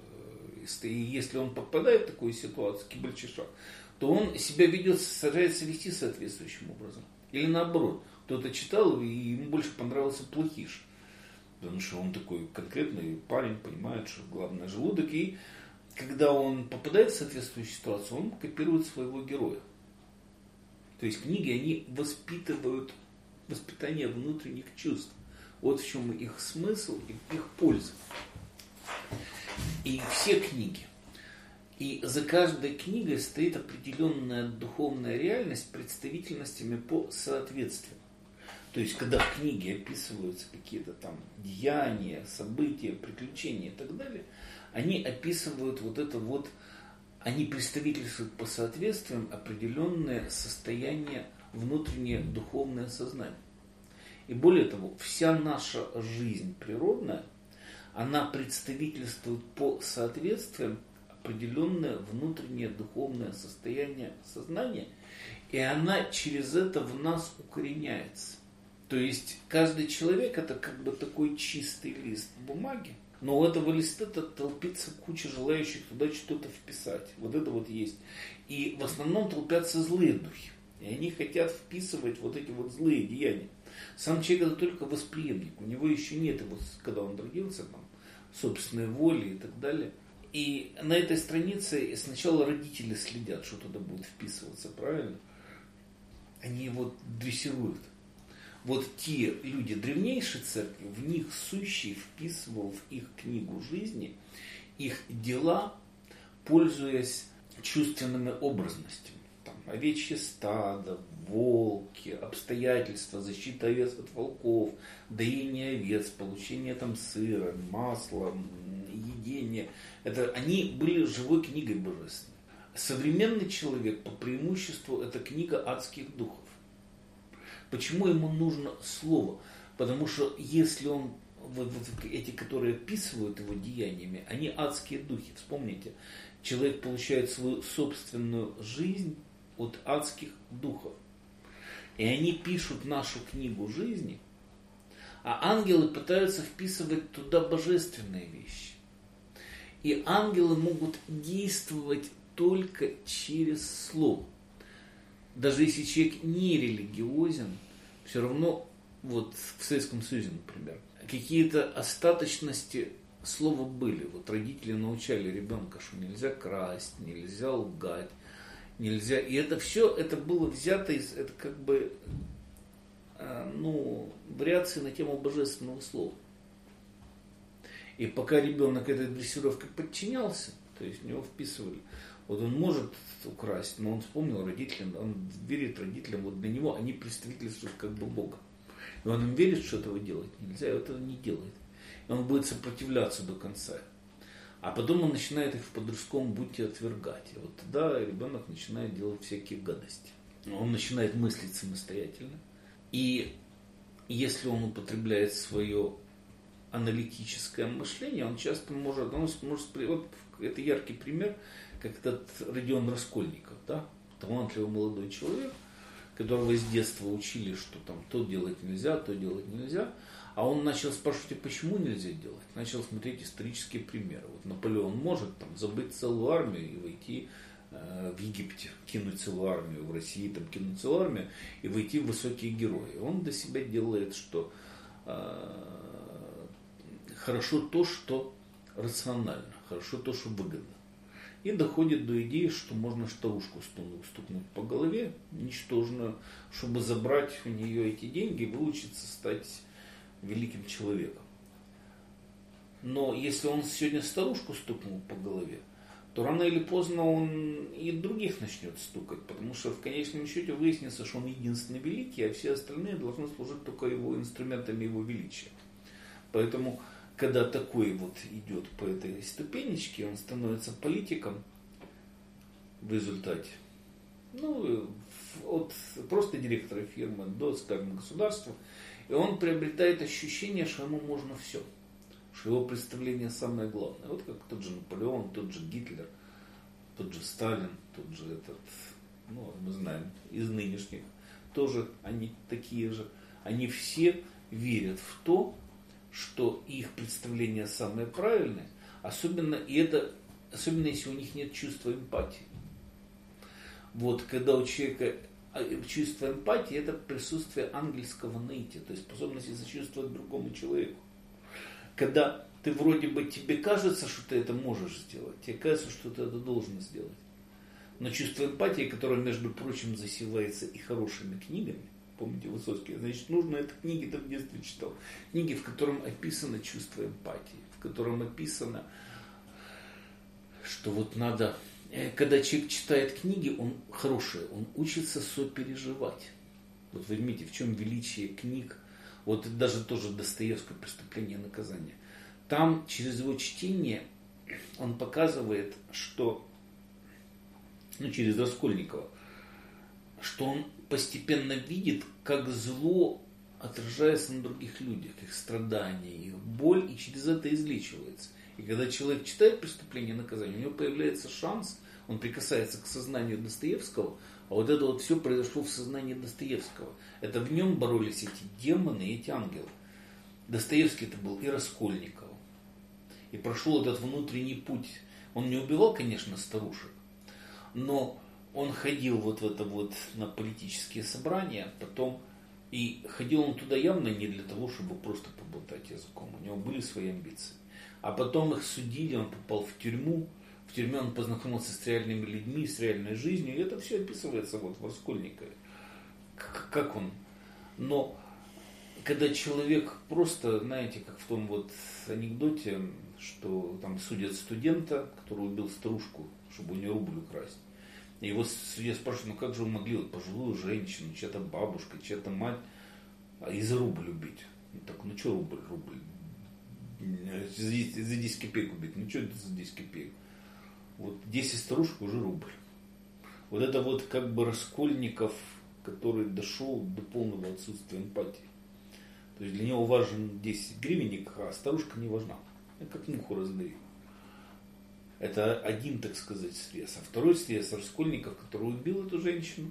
и если он попадает в такую ситуацию, кибальчиша, то он себя ведет, старается вести соответствующим образом. Или наоборот, кто-то читал, и ему больше понравился плохиш. Потому что он такой конкретный парень, понимает, что главное желудок. И когда он попадает в соответствующую ситуацию, он копирует своего героя. То есть книги, они воспитывают воспитание внутренних чувств. Вот в чем их смысл и их польза. И все книги. И за каждой книгой стоит определенная духовная реальность представительностями по соответствию. То есть, когда в книге описываются какие-то там деяния, события, приключения и так далее, они описывают вот это вот, они представительствуют по соответствиям определенное состояние, внутреннее духовное сознание. И более того, вся наша жизнь природная, она представительствует по соответствиям определенное внутреннее духовное состояние сознания, и она через это в нас укореняется. То есть каждый человек это как бы такой чистый лист бумаги, Но у этого листа толпится куча желающих туда что-то вписать. Вот это вот есть. И в основном толпятся злые духи. И они хотят вписывать вот эти вот злые деяния. Сам человек это только восприемник. У него еще нет, вот, когда он родился, там, собственной воли и так далее. И на этой странице сначала родители следят, что туда будет вписываться, правильно? Они его дрессируют. Вот те люди древнейшей церкви, в них сущий вписывал в их книгу жизни их дела, пользуясь чувственными образностями. Там, овечье стадо, волки, обстоятельства, защита овец от волков, доение овец, получение там сыра, масла, едение. Это, они были живой книгой божественной. Современный человек по преимуществу это книга адских духов. Почему ему нужно слово? Потому что если он, вот, вот эти, которые описывают его деяниями, они адские духи. Вспомните, человек получает свою собственную жизнь от адских духов. И они пишут нашу книгу жизни, а ангелы пытаются вписывать туда божественные вещи. И ангелы могут действовать только через слово. Даже если человек не религиозен, все равно, вот в Советском Союзе, например, какие-то остаточности слова были. Вот родители научали ребенка, что нельзя красть, нельзя лгать, нельзя. И это все, это было взято из, это как бы, ну, вариации на тему божественного слова. И пока ребенок этой дрессировке подчинялся, то есть в него вписывали, вот он может украсть, но он вспомнил родителям, он верит родителям, вот для него они представительствуют как бы Бога. И он им верит, что этого делать нельзя, и этого не делает. И он будет сопротивляться до конца. А потом он начинает их в подростковом будьте отвергать. И вот тогда ребенок начинает делать всякие гадости. Он начинает мыслить самостоятельно. И если он употребляет свое аналитическое мышление, он часто может, он может, вот это яркий пример, как этот Родион Раскольников, да, талантливый молодой человек, которого с детства учили, что там то делать нельзя, то делать нельзя, а он начал спрашивать, а почему нельзя делать, начал смотреть исторические примеры. Вот Наполеон может там забыть целую армию и войти э, в Египте, кинуть целую армию, в России там кинуть целую армию и войти в высокие герои. Он для себя делает, что э, хорошо то, что рационально, хорошо то, что выгодно. И доходит до идеи, что можно старушку стукнуть по голове, ничтожную, чтобы забрать у нее эти деньги и выучиться стать великим человеком. Но если он сегодня старушку стукнул по голове, то рано или поздно он и других начнет стукать, потому что в конечном счете выяснится, что он единственный великий, а все остальные должны служить только его инструментами его величия. Поэтому когда такой вот идет по этой ступенечке, он становится политиком в результате, ну, от просто директора фирмы до, скажем, государства, и он приобретает ощущение, что ему можно все, что его представление самое главное. Вот как тот же Наполеон, тот же Гитлер, тот же Сталин, тот же этот, ну, мы знаем, из нынешних, тоже они такие же, они все верят в то, что их представление самое правильное, особенно, и это, особенно если у них нет чувства эмпатии. Вот когда у человека чувство эмпатии, это присутствие ангельского наития, то есть способности сочувствовать другому человеку. Когда ты вроде бы, тебе кажется, что ты это можешь сделать, тебе кажется, что ты это должен сделать. Но чувство эмпатии, которое, между прочим, засевается и хорошими книгами, помните Высоцкий, значит, нужно это книги-то в детстве читал. Книги, в котором описано чувство эмпатии, в котором описано, что вот надо, когда человек читает книги, он хороший, он учится сопереживать. Вот возьмите, в чем величие книг, вот даже тоже Достоевское «Преступление и наказание». Там через его чтение он показывает, что, ну, через Раскольникова, что он постепенно видит, как зло отражается на других людях, их страдания, их боль, и через это излечивается. И когда человек читает «Преступление и наказание», у него появляется шанс, он прикасается к сознанию Достоевского, а вот это вот все произошло в сознании Достоевского. Это в нем боролись эти демоны и эти ангелы. Достоевский это был и Раскольников, и прошел этот внутренний путь. Он не убивал, конечно, старушек, но он ходил вот в это вот на политические собрания, потом, и ходил он туда явно не для того, чтобы просто поболтать языком, у него были свои амбиции. А потом их судили, он попал в тюрьму, в тюрьме он познакомился с реальными людьми, с реальной жизнью, и это все описывается вот в Раскольникове, как он. Но когда человек просто, знаете, как в том вот анекдоте, что там судят студента, который убил старушку, чтобы у нее рубль украсть. И его судья спрашивает, ну как же вы могли вот пожилую женщину, чья-то бабушка, чья-то мать, а и за рубль убить? Ну так, ну что рубль, рубль? За десять копеек убить, ну что это за десять копеек? Вот десять старушек уже рубль. Вот это вот как бы Раскольников, который дошел до полного отсутствия эмпатии. То есть для него важен десять гривенник, а старушка не важна. Как муху раздавил. Это один, так сказать, срез. А второй срез Раскольников, который убил эту женщину.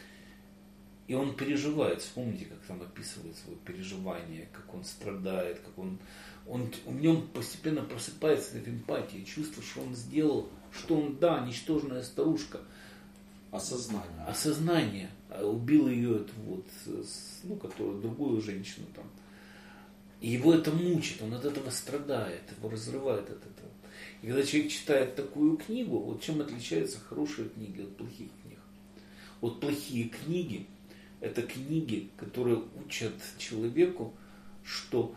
И он переживает. Вспомните, как там описывает свое переживание, как он страдает, как он, он в нем постепенно просыпается эта эмпатия, чувство, что он сделал, что он, да, ничтожная старушка. Осознание. Осознание. Убил ее, эту вот, ну, которую, другую женщину там. И его это мучит, он от этого страдает, его разрывает от этого. И когда человек читает такую книгу, вот чем отличаются хорошие книги от плохих книг? Вот плохие книги – это книги, которые учат человеку, что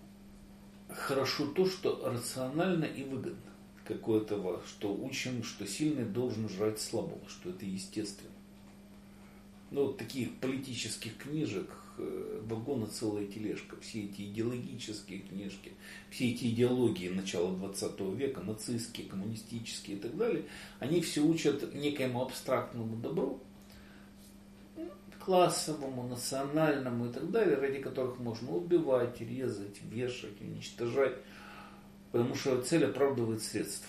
хорошо то, что рационально и выгодно. Какое-то, что учим, что сильный должен жрать слабого, что это естественно. Ну, вот таких политических книжек вагона целая тележка. Все эти идеологические книжки, все эти идеологии начала двадцатого века, нацистские, коммунистические и так далее, они все учат некоему абстрактному добру, классовому, национальному и так далее, ради которых можно убивать, резать, вешать, уничтожать, потому что цель оправдывает средства.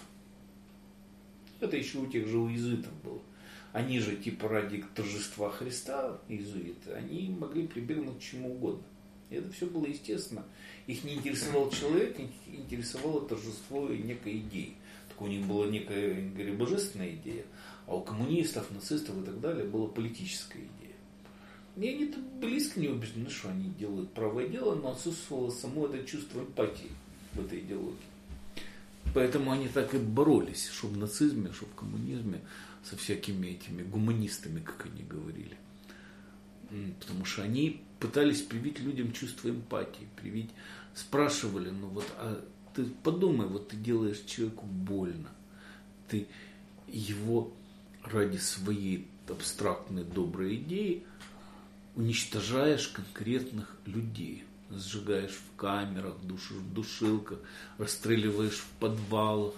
Это еще у тех же у иезуитов было. Они же типа ради торжества Христа, иезуиты, они могли прибегнуть к чему угодно. И это все было естественно. Их не интересовал человек, их интересовало торжество некой идеи. Так у них была некая, говорю, божественная идея, а у коммунистов, нацистов и так далее была политическая идея. И они близко не убеждены, что они делают правое дело, но отсутствовало само это чувство эмпатии в этой идеологии. Поэтому они так и боролись, что в нацизме, что в коммунизме, со всякими этими гуманистами, как они говорили. Потому что они пытались привить людям чувство эмпатии, привить, спрашивали, ну вот, а ты подумай, вот ты делаешь человеку больно, ты его ради своей абстрактной доброй идеи уничтожаешь конкретных людей. Сжигаешь в камерах, душишь в душилках, расстреливаешь в подвалах.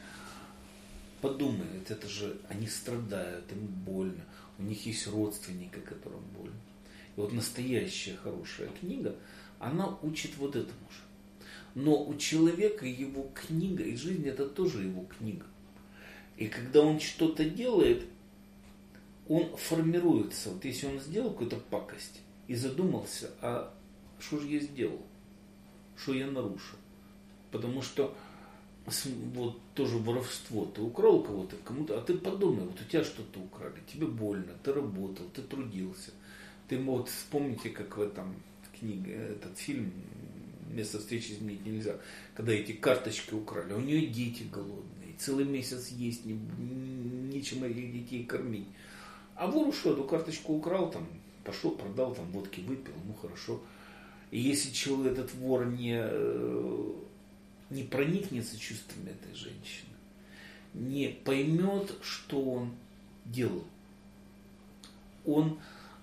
Подумай, это же они страдают, им больно, у них есть родственники, которым больно. И вот настоящая хорошая книга, она учит вот этому же. Но у человека его книга и жизнь это тоже его книга. И когда он что-то делает, он формируется. Вот если он сделал какую-то пакость и задумался, а что же я сделал? Что я нарушил? Потому что вот тоже воровство. Ты украл у кого-то, кому-то, а ты подумай, вот у тебя что-то украли, тебе больно, ты работал, ты трудился. Ты вот вспомните, как в этом в книге, этот фильм «Место встречи изменить нельзя», когда эти карточки украли, у нее дети голодные, целый месяц есть, не, нечем этих детей кормить. А вор ушел, эту карточку украл, там, пошел, продал, там, водки выпил, ну хорошо. И если человек, этот вор не, не проникнется чувствами этой женщины, не поймет, что он делал, он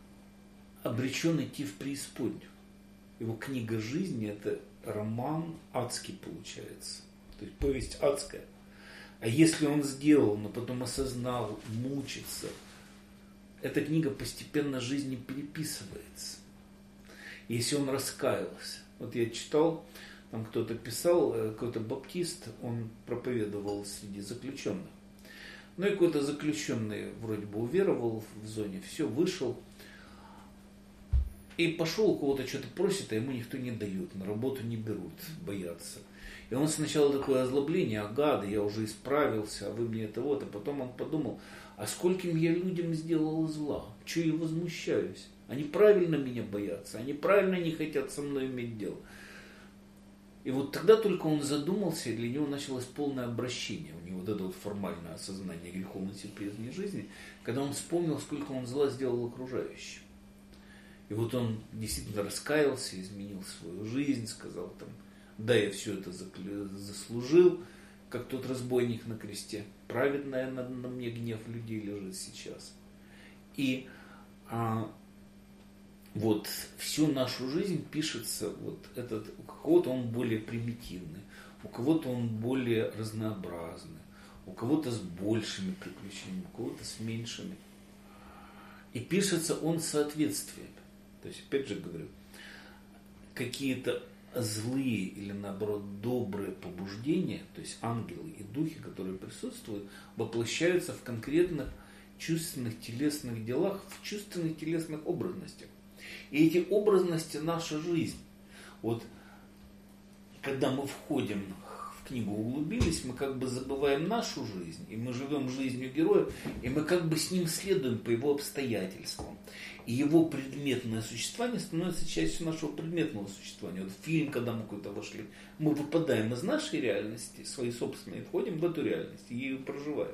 обречен идти в преисподнюю. Его книга жизни – это роман адский получается. То есть повесть адская. А если он сделал, но потом осознал, мучится, эта книга постепенно жизни переписывается. Если он раскаялся. Вот я читал, там кто-то писал, какой-то баптист, он проповедовал среди заключенных. Ну и какой-то заключенный вроде бы уверовал в зоне, все, вышел. И пошел, у кого-то что-то просит, а ему никто не дает, на работу не берут, боятся. И он сначала такое озлобление, ага, да я уже исправился, а вы мне это вот. А потом он подумал, а скольким я людям сделал зла, чего я возмущаюсь? Они правильно меня боятся, они правильно не хотят со мной иметь дело. И вот тогда только он задумался, и для него началось полное обращение. У него вот это вот формальное осознание греховности прежней жизни, когда он вспомнил, сколько он зла сделал окружающим. И вот он действительно раскаялся, изменил свою жизнь, сказал там, да, я все это заслужил, как тот разбойник на кресте. Праведная на, на мне гнев людей лежит сейчас. И а, вот всю нашу жизнь пишется, вот этот, у кого-то он более примитивный, у кого-то он более разнообразный, у кого-то с большими приключениями, у кого-то с меньшими. И пишется он соответствием. То есть, опять же говорю, какие-то злые или наоборот добрые побуждения, то есть ангелы и духи, которые присутствуют, воплощаются в конкретных чувственных телесных делах, в чувственных телесных образностях. И эти образности наша жизнь. Вот когда мы входим в книгу, углубились, мы как бы забываем нашу жизнь, и мы живем жизнью героя, и мы как бы с ним следуем по его обстоятельствам. И его предметное существование становится частью нашего предметного существования. Вот в фильм, когда мы куда-то вошли, мы выпадаем из нашей реальности, своей собственной, и входим в эту реальность, и ею проживаем.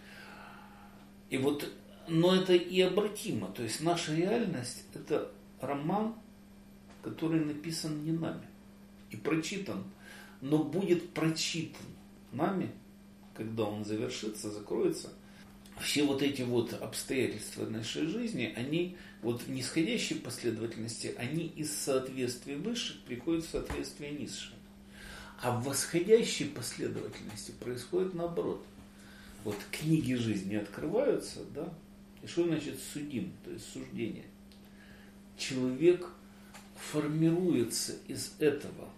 И вот, но это и обратимо. То есть наша реальность – это роман, который написан не нами и прочитан, но будет прочитан нами, когда он завершится, закроется. Все вот эти вот обстоятельства нашей жизни, они вот в нисходящей последовательности, они из соответствия высших приходят в соответствие низших. А в восходящей последовательности происходит наоборот. Вот книги жизни открываются, да, и что значит судим, то есть суждение. Человек формируется из этого.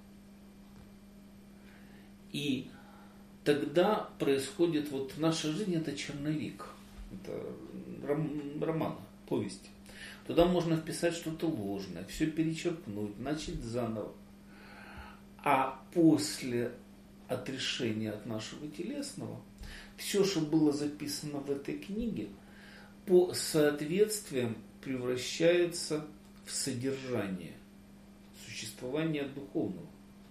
И тогда происходит, вот наша жизнь это черновик, это роман, повесть. Туда можно вписать что-то ложное, все перечеркнуть, начать заново. А после отрешения от нашего телесного, все, что было записано в этой книге, по соответствиям превращается в содержание, существование духовного.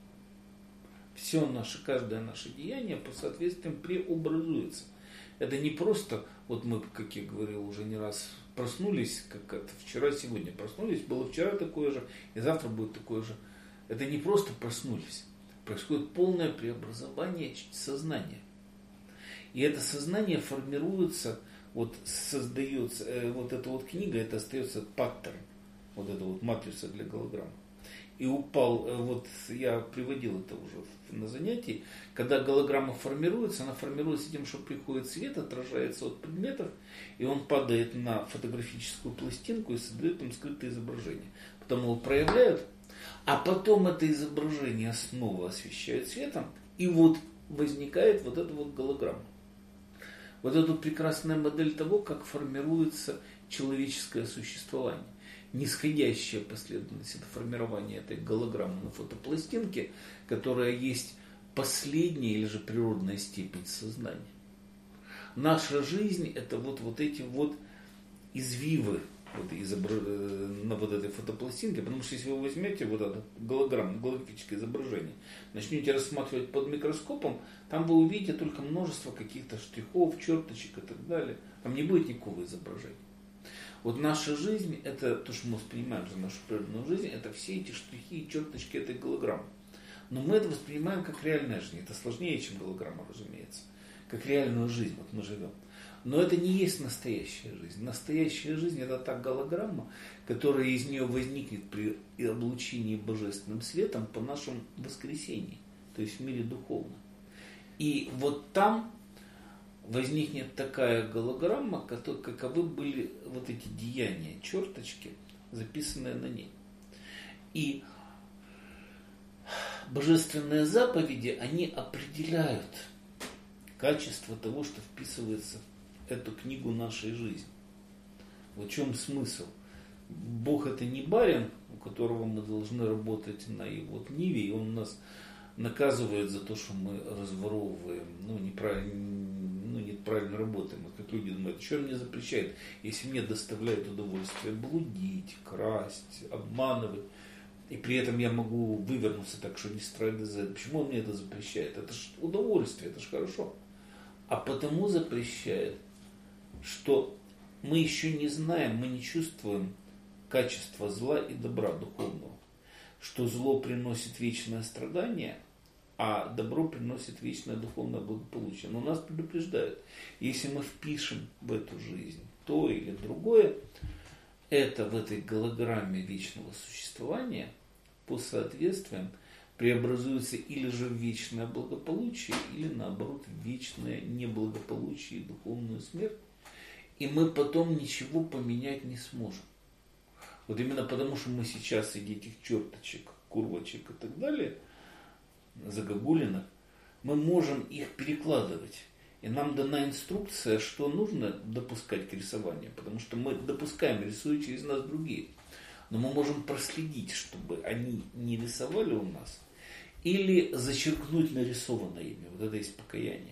Все наше, каждое наше деяние по соответствиям преобразуется. Это не просто, вот мы, как я говорил, уже не раз проснулись, как это вчера, сегодня проснулись, было вчера такое же, и завтра будет такое же. Это не просто проснулись, происходит полное преобразование сознания. И это сознание формируется, вот создается, э, вот эта вот книга, это остается паттерн, вот эта вот матрица для голограмм. И упал, вот я приводил это уже на занятии, когда голограмма формируется, она формируется тем, что приходит свет, отражается от предметов, и он падает на фотографическую пластинку и создает там скрытое изображение. Потом его проявляют, а потом это изображение снова освещают светом, и вот возникает вот эта вот голограмма. Вот это прекрасная модель того, как формируется человеческое существование. Нисходящая последовательность – это формирование этой голограммы на фотопластинке, которая есть последняя или же природная степень сознания. Наша жизнь – это вот, вот эти вот извивы вот, изобр... на вот этой фотопластинке, потому что если вы возьмете вот это голограмму, голографическое изображение, начнете рассматривать под микроскопом, там вы увидите только множество каких-то штрихов, черточек и так далее. Там не будет никакого изображения. Вот наша жизнь, это то, что мы воспринимаем за нашу природную жизнь, это все эти штрихи и черточки этой голограммы. Но мы это воспринимаем как реальная жизнь. Это сложнее, чем голограмма, разумеется. Как реальную жизнь, вот мы живем. Но это не есть настоящая жизнь. Настоящая жизнь – это та голограмма, которая из нее возникнет при облучении божественным светом по нашему воскресении, то есть в мире духовном. И вот там возникнет такая голограмма, каковы были вот эти деяния, черточки, записанные на ней. И божественные заповеди, они определяют качество того, что вписывается в эту книгу нашей жизни. В чем смысл? Бог это не барин, у которого мы должны работать на его ниве, и он нас наказывает за то, что мы разворовываем, ну, неправильно, ну, неправильно работаем. Вот как люди думают, что он мне запрещает, если мне доставляет удовольствие блудить, красть, обманывать, и при этом я могу вывернуться так, что не страдать за это. Почему он мне это запрещает? Это же удовольствие, это же хорошо. А потому запрещает, что мы еще не знаем, мы не чувствуем качества зла и добра духовного. Что зло приносит вечное страдание, а добро приносит вечное духовное благополучие. Но нас предупреждают, если мы впишем в эту жизнь то или другое, это в этой голограмме вечного существования по соответствиям преобразуется или же в вечное благополучие, или наоборот в вечное неблагополучие и духовную смерть. И мы потом ничего поменять не сможем. Вот именно потому, что мы сейчас среди этих черточек, курвочек и так далее, загогулинок, мы можем их перекладывать. И нам дана инструкция, что нужно допускать к рисованию, потому что мы допускаем, рисуя через нас другие. Но мы можем проследить, чтобы они не рисовали у нас, или зачеркнуть нарисованное ими. Вот это есть покаяние.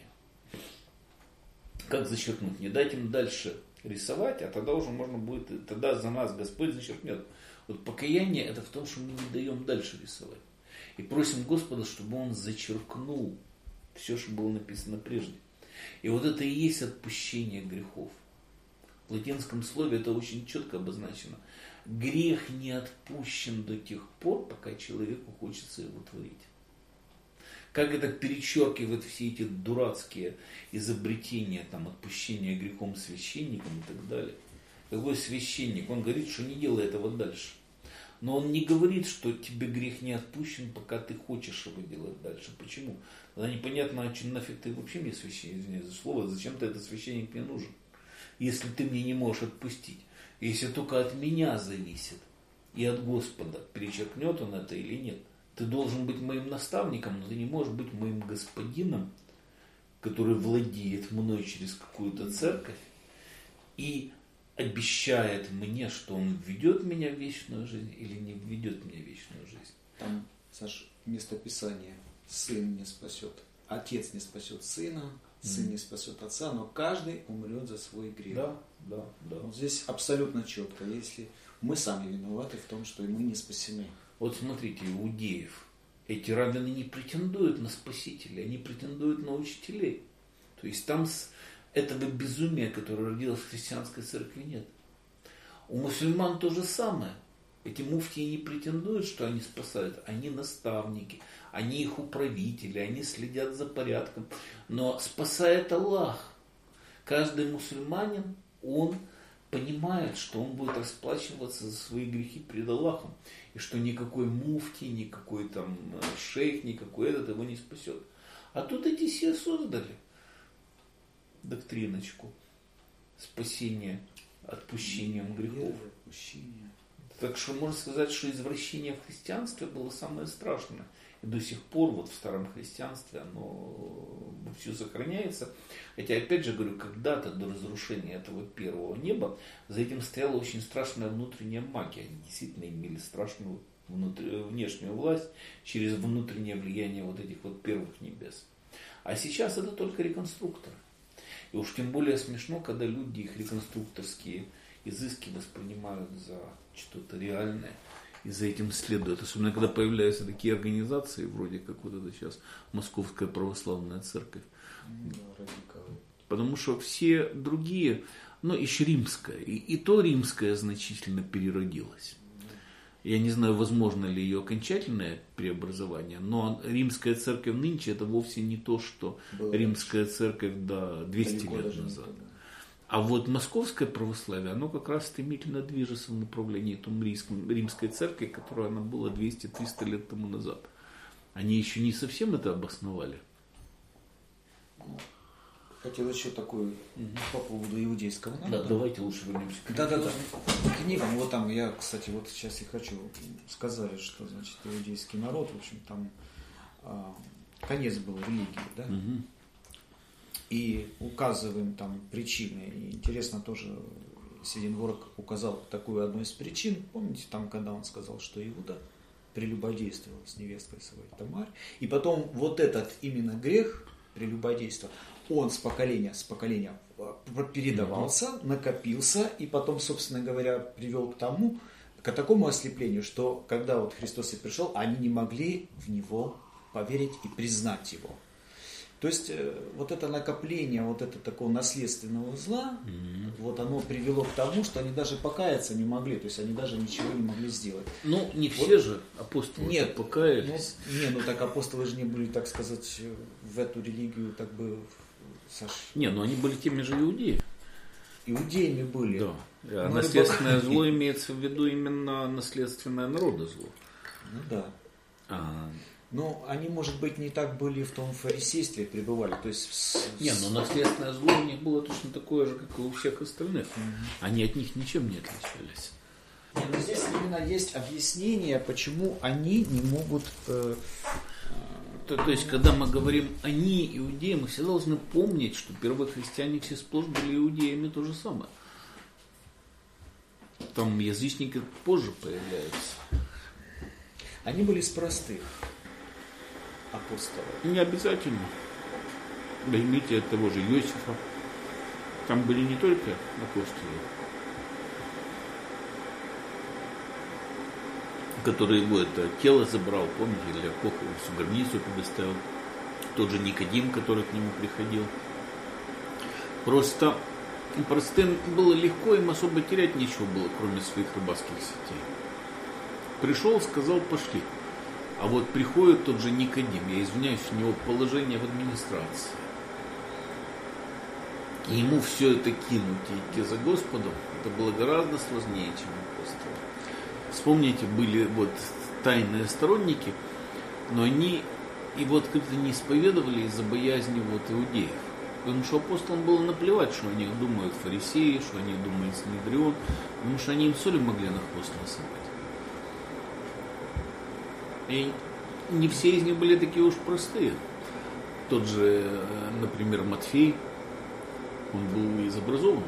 Как зачеркнуть? Не дать им дальше рисовать, а тогда уже можно будет, тогда за нас Господь зачеркнет. Вот покаяние это в том, что мы не даем дальше рисовать. И просим Господа, чтобы Он зачеркнул все, что было написано прежде. И вот это и есть отпущение грехов. В латинском слове это очень четко обозначено. Грех не отпущен до тех пор, пока человеку хочется его творить. Как это перечеркивает все эти дурацкие изобретения, там, отпущения грехом священникам и так далее. Какой священник? Он говорит, что не делай этого дальше. Но он не говорит, что тебе грех не отпущен, пока ты хочешь его делать дальше. Почему? Тогда непонятно, а нафиг ты вообще мне священник, извиняюсь за слово, зачем ты этот священник мне нужен, если ты мне не можешь отпустить. Если только от меня зависит и от Господа, перечеркнет он это или нет. Ты должен быть моим наставником, но ты не можешь быть моим господином, который владеет мной через какую-то церковь и обещает мне, что он введет меня в вечную жизнь или не введет меня в вечную жизнь. Там, Саш, местописание. Сын не спасет, отец не спасет сына, сын mm. не спасет отца, но каждый умрет за свой грех. Да, да, да. Вот здесь абсолютно четко. Если мы сами виноваты в том, что мы не спасены. Вот смотрите, иудеев, эти раввины не претендуют на спасителей, они претендуют на учителей. То есть там этого безумия, которое родилось в христианской церкви, нет. У мусульман то же самое. Эти муфтии не претендуют, что они спасают. Они наставники, они их управители, они следят за порядком. Но спасает Аллах. Каждый мусульманин, он понимает, что он будет расплачиваться за свои грехи перед Аллахом. И что никакой муфти, никакой там шейх, никакой этот его не спасет. А тут эти все создали доктриночку спасения отпущением грехов. Отпущение. Так что можно сказать, что извращение в христианстве было самое страшное. И до сих пор вот в старом христианстве оно все сохраняется. Хотя, опять же говорю, когда-то до разрушения этого первого неба за этим стояла очень страшная внутренняя магия. Они действительно имели страшную внутрь... внешнюю власть через внутреннее влияние вот этих вот первых небес. А сейчас это только реконструкторы. И уж тем более смешно, когда люди их реконструкторские изыски воспринимают за что-то реальное и за этим следуют. Особенно, когда появляются такие организации, вроде как вот это сейчас Московская Православная Церковь. Да, потому что все другие, ну, еще римская, и, и то римская значительно переродилась. Я не знаю, возможно ли ее окончательное преобразование, но римская церковь нынче это вовсе не то, что было римская раньше. Церковь да, двести лет назад. А вот московское православие, оно как раз стремительно движется в направлении том римском, римской церкви, которая она была двести-триста лет тому назад. Они еще не совсем это обосновали. Хотел еще такую угу. по поводу иудейского народа. Да, давайте лучше вернемся к да, да, да. книгам. Вот там я, кстати, вот сейчас и хочу сказать, что значит иудейский народ, в общем, там а, конец был религии, да. Угу. И указываем там причины. И интересно тоже, Седин Ворог указал такую одну из причин. Помните, там, когда он сказал, что Иуда прелюбодействовал с невесткой своей Тамарь. И потом вот этот именно грех прелюбодейства, он с поколения с поколения передавался, mm-hmm. накопился, и потом, собственно говоря, привел к тому, к такому ослеплению, что когда вот Христос и пришел, они не могли в Него поверить и признать Его. То есть вот это накопление вот это такого наследственного зла, mm-hmm. вот оно привело к тому, что они даже покаяться не могли, то есть они даже ничего не могли сделать. Ну, не вот, все же апостолы нет, покаялись. Ну, не, ну так апостолы же не были, так сказать, в эту религию так бы... Саш... Не, ну они были теми же иудеями. Иудеями были. Да. А наследственное зло имеется в виду именно наследственное народа зло. Ну да. А... Ну, они, может быть, не так были в том фарисействе пребывали. То есть, с... Не, но наследственное зло у них было точно такое же, как и у всех остальных. Mm-hmm. Они от них ничем не отличались. Не, но здесь именно есть объяснение, почему они не могут... Э, то, то есть, когда мы говорим «они» иудеи, мы все должны помнить, что первые христиане все сплошь были иудеями, то же самое. Там язычники позже появляются. Они были из простых апостолов. Не обязательно. Возьмите от того же Иосифа. Там были не только апостолы, который его это тело забрал, помните, для похороны всю гробницу предоставил. Тот же Никодим, который к нему приходил. Просто простым было легко, им особо терять нечего было, кроме своих рыбацких сетей. Пришел, сказал, пошли. А вот приходит тот же Никодим, я извиняюсь, у него положение в администрации. И ему все это кинуть и идти за Господом, это было гораздо сложнее, чем апостолы. Вспомните, были вот тайные сторонники, но они его открыто не исповедовали из-за боязни вот иудеев. Потому что апостолам было наплевать, что они думают фарисеи, что они думают Синедрион, потому что они им соли могли на хвост насыпать. И не все из них были такие уж простые. Тот же, например, Матфей, он был из образованных.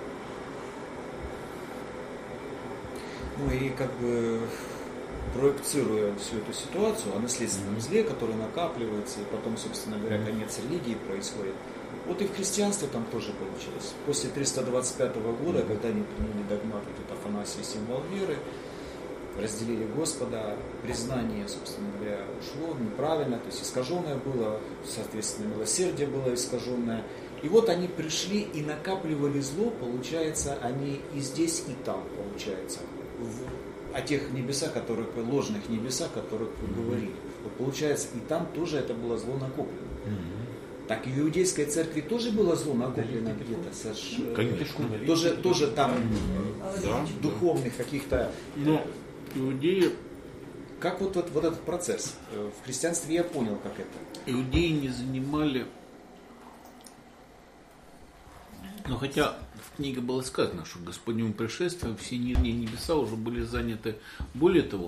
Ну и как бы проецируя всю эту ситуацию о наследственном зле, которое накапливается, и потом, собственно говоря, конец религии происходит. Вот и в христианстве там тоже получилось. После триста двадцать пятого года, когда они приняли догмат вот Афанасия, символ веры, разделили Господа, признание, собственно говоря, ушло неправильно, то есть искаженное было, соответственно, милосердие было искаженное. И вот они пришли и накапливали зло, получается, они и здесь, и там, получается, в, о тех небесах, которых, ложных небесах, о которых вы говорили. Вот получается, и там тоже это было зло накоплено. Mm-hmm. Так и в иудейской церкви тоже было зло накоплено да, где-то, Саш, конечно. Тоже, тоже там mm-hmm. да, духовных да. каких-то... Но иудеи... Как вот, вот, вот этот процесс? В христианстве я понял, как это. Иудеи не занимали... Но хотя в книге было сказано, что к Господнему пришествию все нижние небеса уже были заняты. Более того,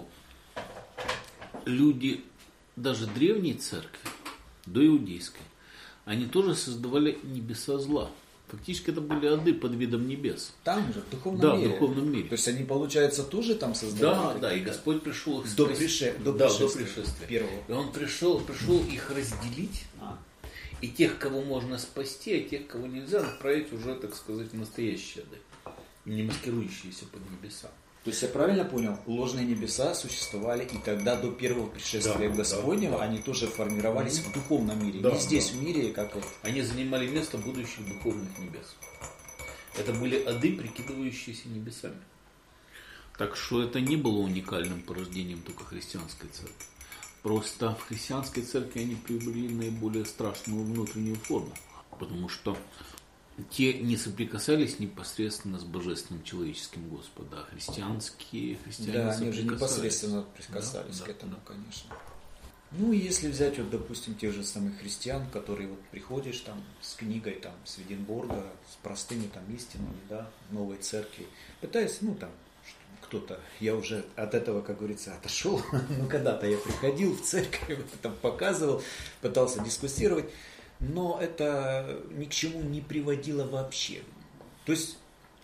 люди даже древней церкви, доиудейской, они тоже создавали небеса зла. Фактически это были ады под видом небес. Там же, в духовном да, мире. в духовном мире. То есть они, получается, тоже там создавали? Да, да, и Господь пришел их до, прише... до, да, пришествия, до пришествия. Первого. И Он пришел, пришел их разделить. А. И тех, кого можно спасти, а тех, кого нельзя, направить уже, так сказать, в настоящие ады, не маскирующиеся под небеса. То есть я правильно понял, ложные небеса существовали и тогда до первого пришествия да, Господнего, да, они тоже формировались mm-hmm. в духовном мире, да, не здесь да. в мире, как вот. Они занимали место будущих духовных небес. Это были ады, прикидывающиеся небесами. Так что это не было уникальным порождением только христианской церкви. Просто в христианской церкви они приобрели наиболее страшную внутреннюю форму, потому что те не соприкасались непосредственно с божественным человеческим Господом, а христианские христиане да, они уже непосредственно прикасались да, к этому, да. конечно. Ну и если взять, вот, допустим, тех же самых христиан, которые вот приходишь там с книгой там с Веденборга, с простыми там истинами, да, новой церкви, пытаясь, ну там, кто-то, я уже от этого, как говорится, отошел, но когда-то я приходил в церковь, там показывал, пытался дискуссировать, но это ни к чему не приводило вообще. То есть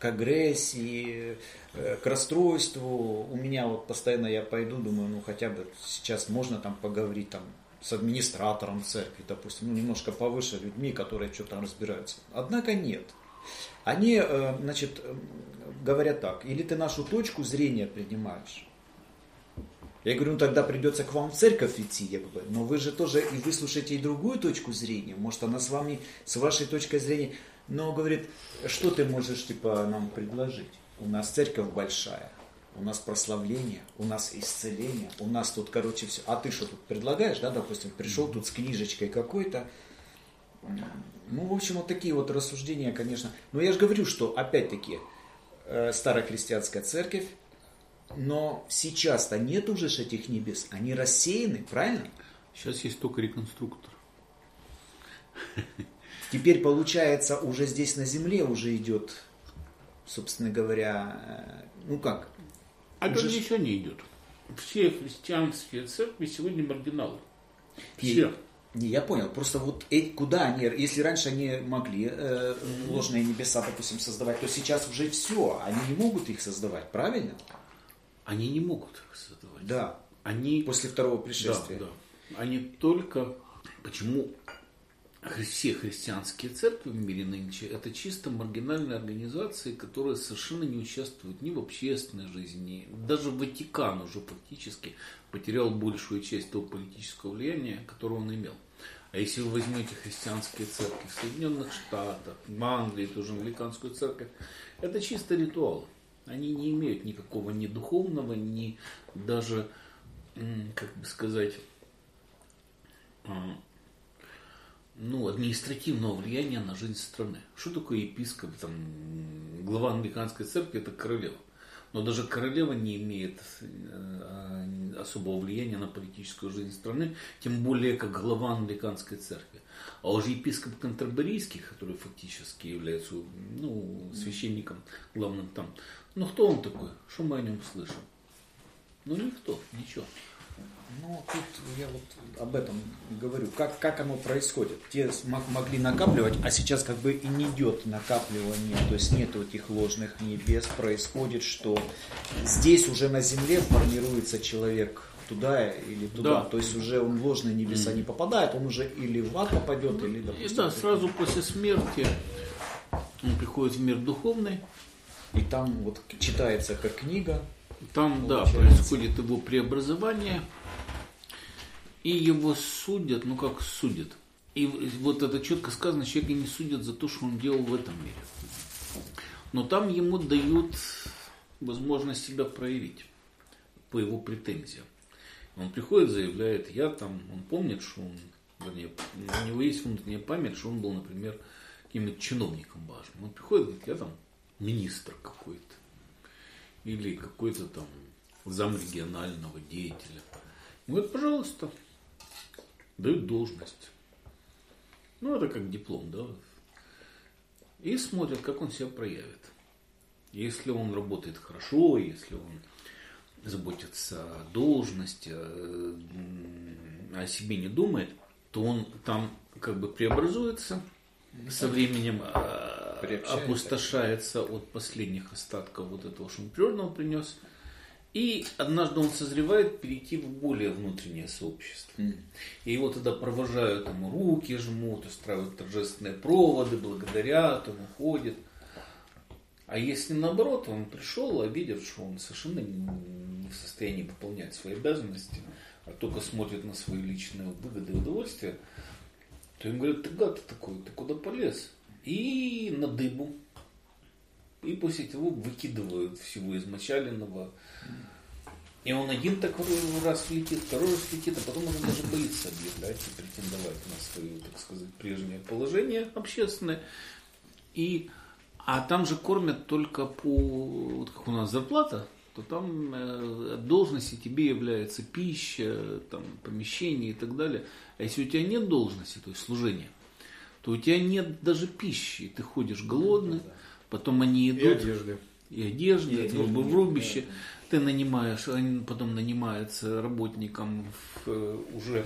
к агрессии, к расстройству. У меня вот постоянно я пойду, думаю, ну хотя бы сейчас можно там поговорить там с администратором церкви, допустим, ну немножко повыше людьми, которые что-то там разбираются. Однако нет. Они, значит, говорят так, или ты нашу точку зрения принимаешь. Я говорю, ну тогда придется к вам в церковь идти. Я говорю, но вы же тоже и выслушаете и другую точку зрения. Может, она с вами, с вашей точкой зрения. Но, говорит, что ты можешь типа нам предложить? У нас церковь большая, у нас прославление, у нас исцеление, у нас тут, короче, все. А ты что тут предлагаешь, да, допустим, пришел тут с книжечкой какой-то. Ну, в общем, вот такие вот рассуждения, конечно. Но я же говорю, что, опять-таки, старохристианская церковь, но сейчас-то нет уже этих небес, они рассеяны, правильно? Сейчас есть только реконструктор. Теперь, получается, уже здесь на земле уже идет, собственно говоря, ну как? А уже... там ничего не идет. Все христианские церкви сегодня маргиналы. Все. Не, я понял, просто вот эти, куда они, если раньше они могли э, ложные небеса, допустим, создавать, то сейчас уже все, они не могут их создавать, правильно? Они не могут их создавать. Да. Они... После второго пришествия. Да, да. Они только... Почему все христианские церкви в мире нынче это чисто маргинальные организации, которые совершенно не участвуют ни в общественной жизни. Даже Ватикан уже практически потерял большую часть того политического влияния, которое он имел. А если вы возьмете христианские церкви в Соединенных Штатах, в Англии, тоже англиканскую церковь, это чисто ритуалы. Они не имеют никакого ни духовного, ни даже, как бы сказать, ну, административного влияния на жизнь страны. Что такое епископ? Там, глава англиканской церкви – это королева. Но даже королева не имеет особого влияния на политическую жизнь страны, тем более как глава англиканской церкви. А уже епископ Кантерберийский, который фактически является, ну, священником главным там, ну кто он такой? Что мы о нем слышим? Ну никто, ничего. Ну, тут я вот об этом говорю. Как, как оно происходит? Те могли накапливать, а сейчас как бы и не идет накапливание, то есть нет этих ложных небес. Происходит, что здесь уже на земле формируется человек туда или туда. Да. То есть уже он в ложные небеса mm. не попадает, он уже или в ад попадет, или, допустим... И да, сразу после смерти он приходит в мир духовный. И там вот читается как книга. Там, да, происходит его преобразование. И его судят, ну как судят. И вот это четко сказано, человека не судят за то, что он делал в этом мире. Но там ему дают возможность себя проявить по его претензиям. Он приходит, заявляет, я там, он помнит, что он, вернее, у него есть внутренняя память, что он был, например, каким-нибудь чиновником важным. Он приходит, говорит, я там министр какой-то. Или какой-то там зам регионального деятеля. Он говорит, пожалуйста, дают должность. Ну, это как диплом, да. И смотрят, как он себя проявит. Если он работает хорошо, если он заботится о должности, о себе не думает, то он там как бы преобразуется, со временем опустошается от последних остатков вот этого, что он природного принес. И однажды он созревает перейти в более внутреннее сообщество. Mm. И его тогда провожают, ему руки жмут, устраивают торжественные проводы, благодарят, он уходит. А если наоборот, он пришел, а видит, что он совершенно не в состоянии выполнять свои обязанности, а только смотрит на свои личные выгоды и удовольствия, то им говорят, ты гад такой, ты куда полез? И на дыбу. И после этого выкидывают всего измочаленного. И он один так раз влетит, второй раз влетит, а потом он даже боится объявлять и претендовать на свое, так сказать, прежнее положение общественное. И, а там же кормят только по, вот как у нас зарплата, то там э, от должности тебе является пища, там, помещение и так далее. А если у тебя нет должности, то есть служения, то у тебя нет даже пищи, и ты ходишь голодный. Потом они идут. И одежды. И одежды, и одежды, в рубище. Да. Ты нанимаешь, они потом нанимаются работником в, уже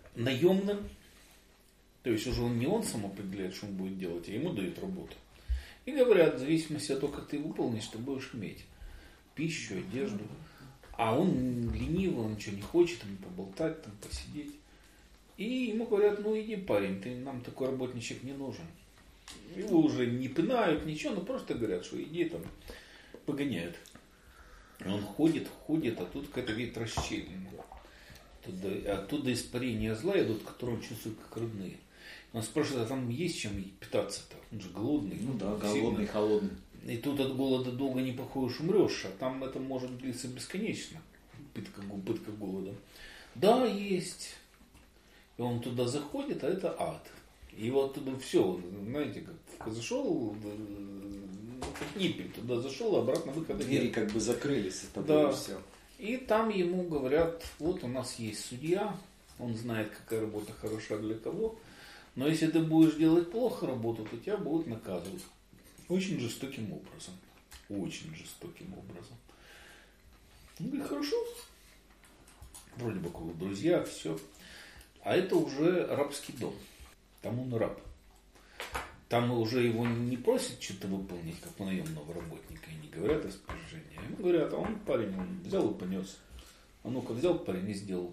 наемным. То есть уже он не он сам определяет, что он будет делать, а ему дают работу. И говорят, в зависимости от того, как ты выполнишь, ты будешь иметь пищу, одежду. А он ленивый, он ничего не хочет, там поболтать, там посидеть. И ему говорят, ну иди, парень, ты, нам такой работничек не нужен. Его уже не пинают, ничего, но просто говорят, что иди там, погоняют. И он ходит, ходит, а тут какая-то вид расщелина. Оттуда, оттуда испарения зла идут, которые он чувствует как родные. Он спрашивает, а там есть чем питаться-то? Он же голодный. Ну да, сильно. голодный, холодный. И тут от голода долго не походишь, умрешь, а там это может длиться бесконечно. Пытка, пытка голодом. Да, есть. И он туда заходит, а это ад. И вот туда все, знаете, как зашел, как ниппель, туда зашел, а обратно выхода Двери нет. как бы закрылись, это Да. было все. И там ему говорят, вот у нас есть судья, он знает, какая работа хороша для кого, но если ты будешь делать плохо работу, то тебя будут наказывать. Очень жестоким образом. Очень жестоким образом. Он говорит, хорошо. Вроде бы как друзья, все. А это уже рабский дом. Там он раб. Там уже его не просят что-то выполнить, как у наемного работника, и не говорят распоряжения. Ему говорят, а он парень, он взял и понес. А ну-ка взял парень и сделал.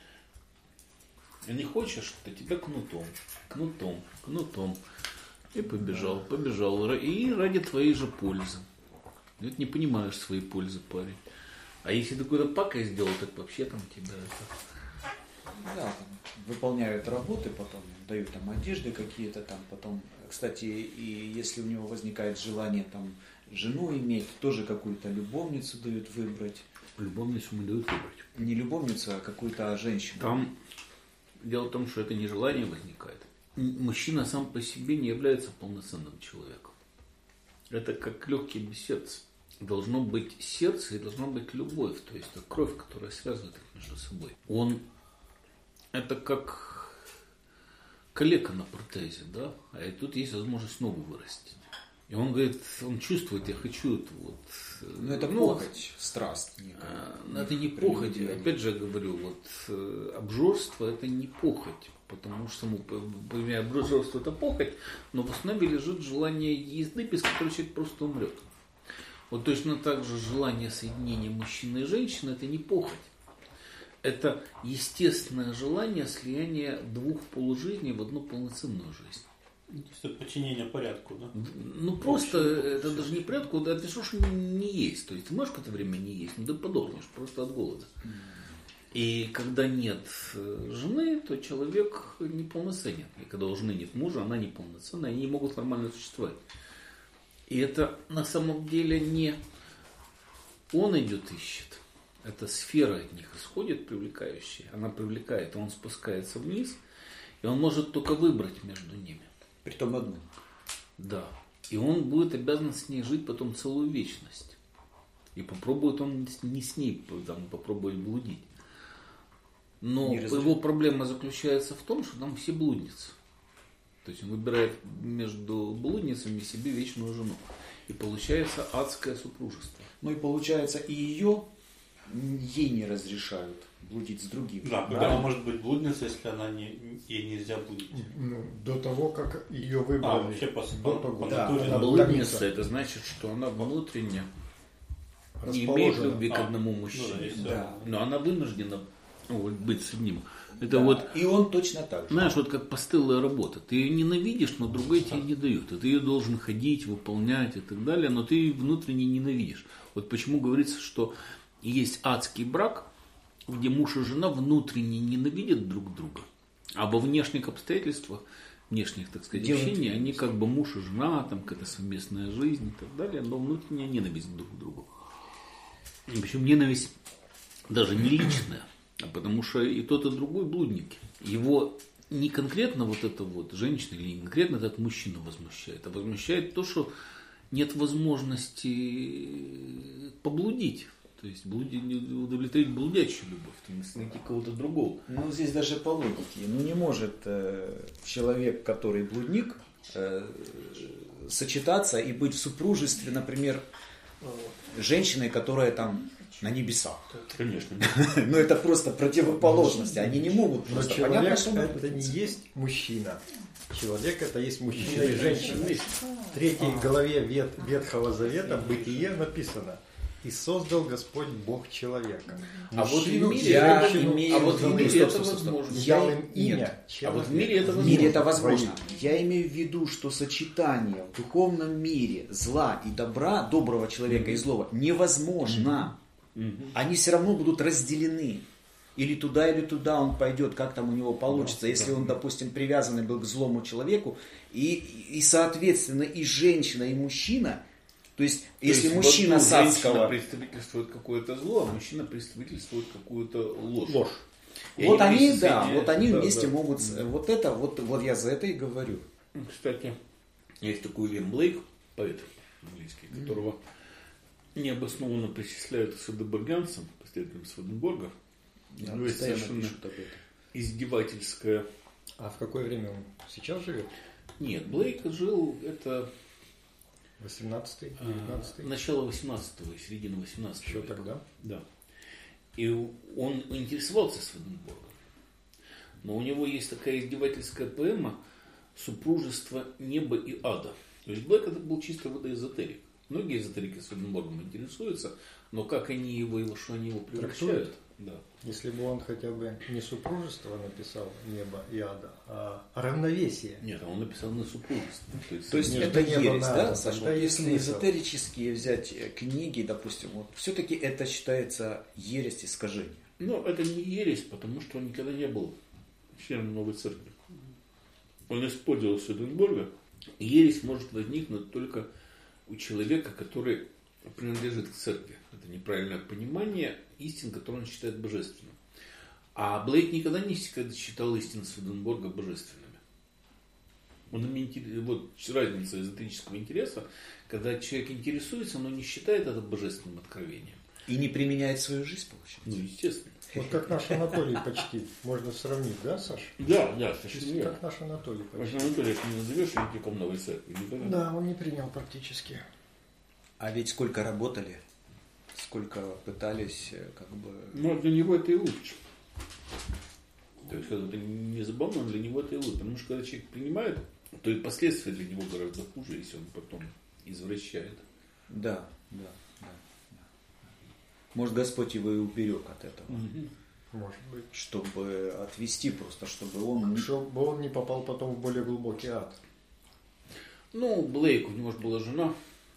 А не хочешь, то тебя кнутом, кнутом, кнутом. И побежал, побежал. И ради твоей же пользы. Ведь не понимаешь своей пользы, парень. А если ты какую-то пакость сделал, так вообще там тебя это... Да, там выполняют работы, потом дают там одежды какие-то там, потом, кстати, и если у него возникает желание там жену иметь, тоже какую-то любовницу дают выбрать. Любовницу мы дают выбрать. Не любовницу, а какую-то женщину. Там дело в том, что это не желание возникает. Мужчина сам по себе не является полноценным человеком. Это как легкий без сердца. Должно быть сердце и должна быть любовь, то есть это кровь, которая связывает их между собой. Он это как калека на протезе, да, а и тут есть возможность ногу вырастить. И он говорит, он чувствует, я хочу это вот. Ну это ну, похоть, страсть. А, это не похоть, опять же я говорю, вот обжорство это не похоть, потому что само по имя обжорство это похоть, но в основе лежит желание езды, без которой человек просто умрет. Вот точно так же желание соединения мужчины и женщины это не похоть. Это естественное желание слияния двух полужизней в одну полноценную жизнь. Это подчинение порядку, да? Ну просто это даже не порядку, это ты что ж не есть. То есть ты можешь какое-то время не есть, но ты подохнешь просто от голода. И когда нет жены, то человек неполноценен. И когда у жены нет мужа, она неполноценна, они не могут нормально существовать. И это на самом деле не он идет ищет. Эта сфера от них исходит, привлекающая. Она привлекает, он спускается вниз, и он может только выбрать между ними. Притом одну. Да. И он будет обязан с ней жить потом целую вечность. И попробует он не с ней там, попробовать блудить. Но его проблема заключается в том, что там все блудницы. То есть он выбирает между блудницами себе вечную жену. И получается адское супружество. Ну и получается и ее ей не разрешают блудить с другим. Да, когда она может быть блудницей, если она не, ей нельзя блудить. Ну, до того, как ее выбрали. А, вообще по, до по, того. по Да, натуре. да, Блудница это значит, что она внутренне не имеет Расположена. любви к А, одному ну мужчине. да, если- Да. Но она вынуждена вот, быть с одним. Это Да. вот, И он точно так же. знаешь, вот как постылая работа. Ты ее ненавидишь, но другой тебе не дают. И ты ее должен ходить, выполнять и так далее, но ты ее внутренне ненавидишь. Вот почему говорится, что есть адский брак, где муж и жена внутренне ненавидят друг друга, а во внешних обстоятельствах, внешних, так сказать, Делают общений, вместе. они как бы муж и жена, там какая-то совместная жизнь и так далее, но внутренняя ненависть друг к другу. И причем ненависть даже не личная, а потому что и тот, и другой блудники. Его не конкретно вот эта вот женщина или не конкретно этот мужчина возмущает, а возмущает то, что нет возможности поблудить. То есть блудить, удовлетворить блудящую любовь, то есть найти кого-то другого. Ну, здесь даже по логике. Ну, не может э, человек, который блудник, э, сочетаться и быть в супружестве, например, с женщиной, которая там на небесах. Конечно. Но это просто противоположности. Они не могут Но просто. человек Понятно, что это не есть мужчина. Человек это есть мужчина и женщина. В третьей главе Вет- Ветхого Завета Бытие написано: «И создал Господь Бог человека». А вот в Мужчину и мире, я женщину имею а вот в в виду- мире стоп, это стоп, стоп, стоп. возможно. дал Я- им имя. нет. А вот в человек. мире это В возможно. мире это возможно. Во- Я имею в виду, что сочетание в духовном мире зла и добра, доброго человека и злого, невозможно. Они все равно будут разделены. Или туда, или туда он пойдет, как там у него получится. Если он, допустим, привязанный был к злому человеку, и, и соответственно, и женщина, и мужчина, то есть, То если есть мужчина вот, ну, женщина садского... представительствует какое-то зло, а мужчина представительствует какую-то ложь. Ложь. И Вот они, вместе да, соединяются. вот они Да, вместе да. могут... с- Вот это, вот, вот я за это и говорю. Кстати, есть такой Уильям Блейк, поэт английский, которого необоснованно причисляют к сведеборгянцам, последователям Сведенборга. Да, У него есть постоянно совершенно пишут об этом. издевательская... А в какое время он сейчас живет? Нет, Блейк жил, это восемнадцатый, э, девятнадцатый? начало восемнадцатого и середина восемнадцатого Еще века. тогда? Да. И он интересовался Сведенборгом. Но у него есть такая издевательская поэма «Супружество неба и ада». То есть Блэк это был чисто водоэзотерик. Многие эзотерики Сведенборгом интересуются, но как они его и во что они его превращают. Трактуют? Да. Если бы он хотя бы не супружество написал, небо и ада, а равновесие. Нет, а он написал на супружество. То есть, То есть Нет, это это небо ересь, надо, да, тогда Саша? Вот есть если смысл. эзотерические взять э, книги, допустим, вот все-таки это считается ересь искажение. ну, это не ересь, потому что он никогда не был членом новой церкви. Он использовал Сведенборга. И ересь может возникнуть только у человека, который принадлежит к церкви. Это неправильное понимание истин, которые он считает божественным. А Блейк никогда не считал истины Сведенборга божественными. Он ими интерес- вот разница эзотерического интереса, когда человек интересуется, но не считает это божественным откровением. И не применяет в свою жизнь, получается. Ну, естественно. Вот как наш Анатолий почти. Можно сравнить, да, Саш? Да, да, совершенно верно. Как наш Анатолий почти. Ваше Анатолий, ты не назовешь еретиком новой церкви? Никогда. Да, он не принял практически. А ведь сколько работали, сколько пытались, э, как бы... Но для него это и лучше. То есть это не забавно, для него это и лучше. Потому что когда человек принимает, то и последствия для него гораздо хуже, если он потом извращает. Да, да, да. да. Может, Господь его и уберег от этого. Может быть. Чтобы отвести просто, чтобы он... Чтобы он не попал потом в более глубокий ад. Ну, Блейк, у него же была жена.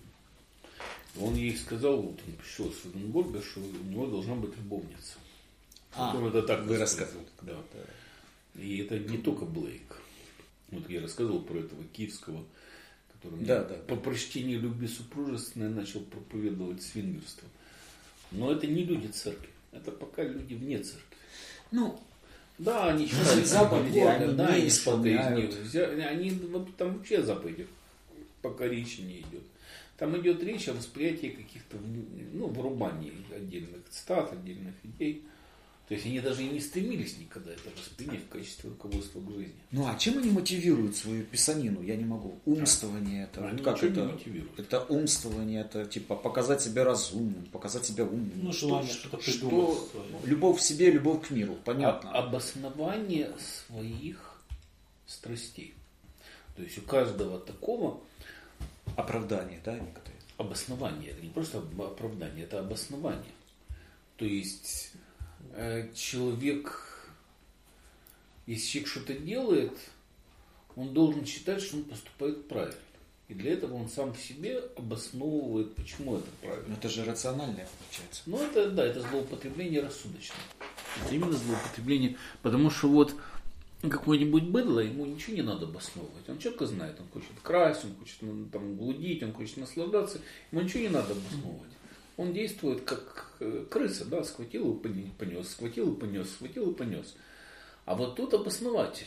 Он ей сказал, вот он пришел из Сведенборга, что у него должна быть любовница. А, Вот он это так вы рассказывал. рассказывали. Да. И это не только Блейк. Вот я рассказывал про этого киевского, который мне Да, да. по прочтению любви супружественной начал проповедовать свингерство. Но это не люди церкви. Это пока люди вне церкви. Ну, Да, они читали заповеди, Бога, они да, не несколько из исполняют. них. Взя- Они, вот там вообще заповеди пока речи не идет. Там идет речь о восприятии каких-то, ну, вырубании отдельных цитат, отдельных идей. То есть они даже и не стремились никогда это воспринять в качестве руководства к жизни. ну а чем они мотивируют свою писанину? Я не могу. Умствование это. Они Вот как ничего не это? мотивируют. Это умствование, это типа показать себя разумным, показать себя умным. Ну, желание что-то придумать. Что свое. Любовь к себе, любовь к миру. Понятно. об- обоснование своих страстей. То есть у каждого такого Оправдание, да, некоторые. обоснование, это не просто об- оправдание, это обоснование. То есть э, человек, если человек что-то делает, он должен считать, что он поступает правильно. И для этого он сам в себе обосновывает, почему это правильно. Но это же рациональное получается. Ну, это, да, это злоупотребление рассудочное. Это именно злоупотребление, потому что вот какой-нибудь быдло, ему ничего не надо обосновывать. Он четко знает, он хочет красть, он хочет ну, там, блудить, он хочет наслаждаться. Ему ничего не надо обосновывать. Он действует как э, крыса, да, схватил и пони- понес, схватил и понес, схватил и понес. А вот тут обоснователь.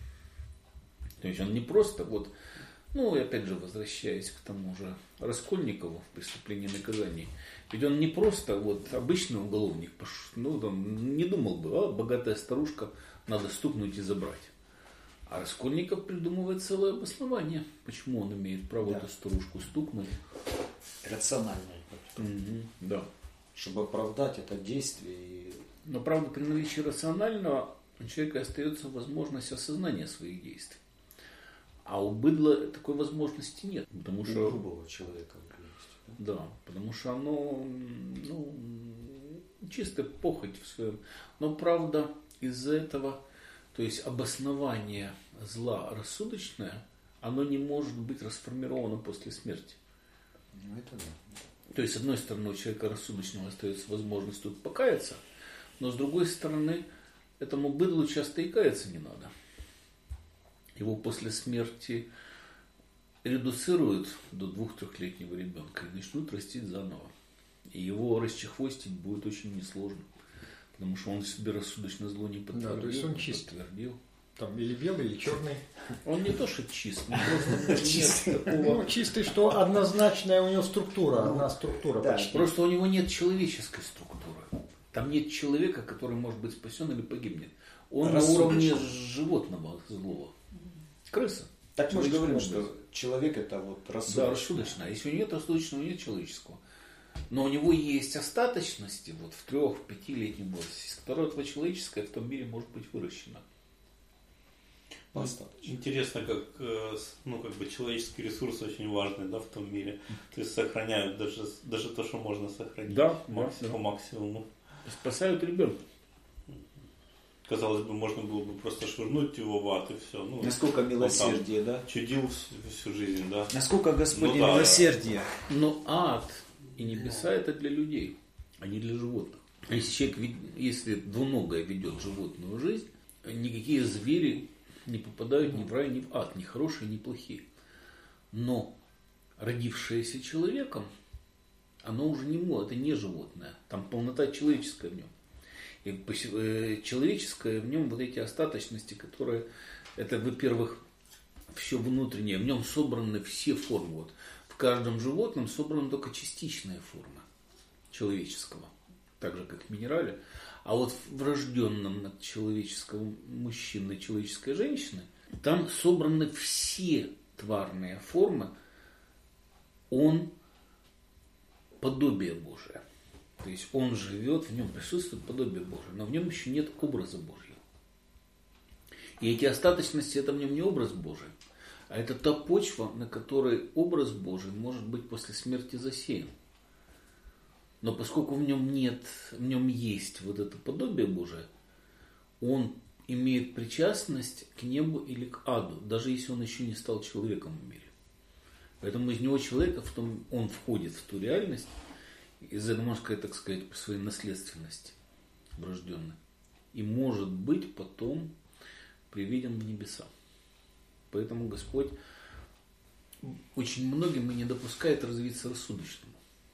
То есть он не просто вот, ну и опять же возвращаясь к тому же Раскольникову в «Преступлении и наказании». Ведь он не просто вот обычный уголовник, пош- ну там не думал бы, а богатая старушка, надо стукнуть и забрать. А Раскольников придумывает целое обоснование, почему он имеет право Да. эту старушку стукнуть. Рациональное. Мгм, да. чтобы оправдать это действие. И... Но правда, при наличии рационального у человека остается возможность осознания своих действий. А у быдла такой возможности нет. Потому что... У грубого человека. Да, потому что оно, ну, чисто похоть в своем. Но правда, из-за этого, то есть обоснование зла рассудочное, оно не может быть расформировано после смерти. Ну, это да. То есть, с одной стороны, у человека рассудочного остается возможность тут покаяться, но с другой стороны, этому быдлу часто и каяться не надо. Его после смерти редуцируют до двух-трехлетнего ребенка и начнут растить заново. И его расчехвостить будет очень несложно, потому что он себе рассудочно зло не подтвердил. Да, то есть он чист. Подтвердил. Там или белый, или черный. Он не то, что чист, но просто нет такого... Ну, чистый, что однозначная у него структура, одна структура Да, почти. Просто у него нет человеческой структуры. Там нет человека, который может быть спасен или погибнет. Он на уровне животного злого. Крыса. Так мы же говорим, Человеческого что человек это вот рассудочный. Да, рассудочно. Если у него нет рассудочного, нет человеческого. Но у него есть остаточности вот в трех-пятилетнем возрасте, из которого этого человеческое в том мире может быть выращено. Достаточно. Интересно, как, э, с- ну, как бы человеческий ресурс очень важный, да, в том мире. То есть сохраняют даже, даже то, что можно сохранить. Да, Макс- да, да. по максимуму. Спасают ребенка. Казалось бы, можно было бы просто швырнуть его в ад и все. Ну, Насколько он там милосердие, да? чудил всю, всю жизнь, да. Насколько Господне Ну да. милосердие. Но ад и небеса это для людей, а не для животных. Если человек, вед- если двуногое ведет животную жизнь, никакие звери не попадают ни в рай, ни в ад, ни хорошие, ни плохие. Но родившееся человеком, оно уже не мо- это не животное. Там полнота человеческая в нем. И пос- э, человеческое в нем вот эти остаточности, которые, это, во-первых, все внутреннее, в нем собраны все формы. Вот. В каждом животном собраны только частичные формы человеческого, так же как в минерале. А вот в врожденном от человеческого мужчины и человеческой женщины, там собраны все тварные формы, он подобие Божие. То есть он живет, в нем присутствует подобие Божие, но в нем еще нет образа Божьего. И эти остаточности, это в нем не образ Божий, а это та почва, на которой образ Божий может быть после смерти засеян. Но поскольку в нем нет, в нем есть вот это подобие Божие, он имеет причастность к небу или к аду, даже если он еще не стал человеком в мире. Поэтому из него человека, в том, он входит в ту реальность, из этого, можно сказать, так сказать, по своей наследственности врожденной. И может быть потом приведен в небеса. Поэтому Господь очень многим и не допускает развиться рассудочному.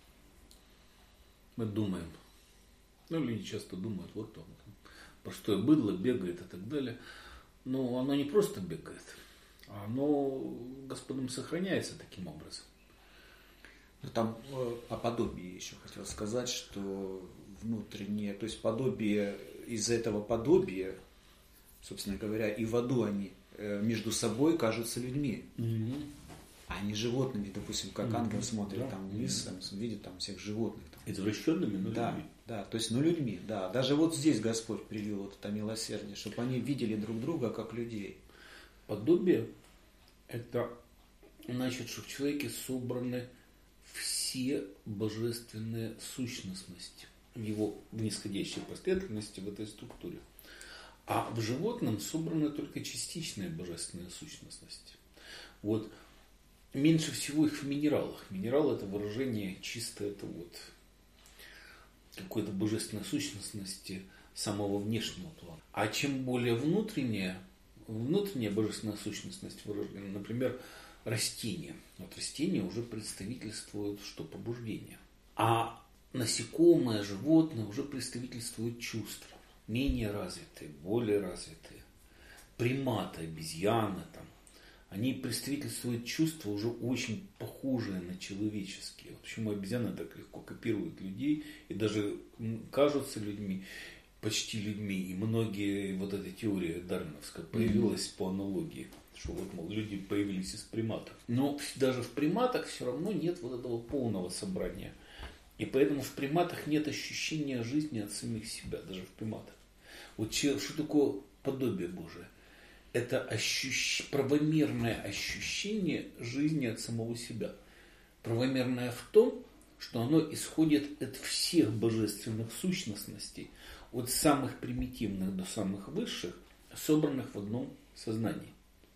Мы думаем, ну люди часто думают, вот там, там простое быдло бегает и так далее. Но оно не просто бегает, а оно Господом сохраняется таким образом. Там э, о подобии еще хотел сказать, что внутреннее, то есть подобие, из-за этого подобия, собственно говоря, и в аду они э, между собой кажутся людьми, Mm-hmm. а не животными, допустим, как Mm-hmm. ангел смотрит Да. там вниз, там, видит там всех животных. Там. Извращенными, но Да, людьми. да, то есть, ну, людьми, да. Даже вот здесь Господь привил вот это милосердие, чтобы они видели друг друга как людей. Подобие – это значит, что в человеке собраны все божественные сущностности в его в нисходящей последовательности в этой структуре. А в животном собраны только частичные божественные сущностности. Вот меньше всего их в минералах. Минерал – это выражение чисто это вот какой-то божественной сущностности самого внешнего плана. А чем более внутренняя, внутренняя божественная сущностность выражена, например, растения. Вот растения уже представительствуют что побуждение. А насекомые, животные уже представительствуют чувства. Менее развитые, более развитые. Приматы, обезьяны там. Они представительствуют чувства уже очень похожие на человеческие. Вот почему обезьяны так легко копируют людей и даже кажутся людьми, почти людьми. И многие, вот эта теория дарвиновская появилась mm-hmm. по аналогии, что вот, мол, люди появились из приматов. Но даже в приматах все равно нет вот этого полного собрания И поэтому в приматах нет ощущения жизни от самих себя, даже в приматах. Вот что такое подобие Божие? Это ощущ... правомерное ощущение жизни от самого себя. Правомерное в том, что оно исходит от всех божественных сущностностей, от самых примитивных до самых высших, собранных в одном сознании.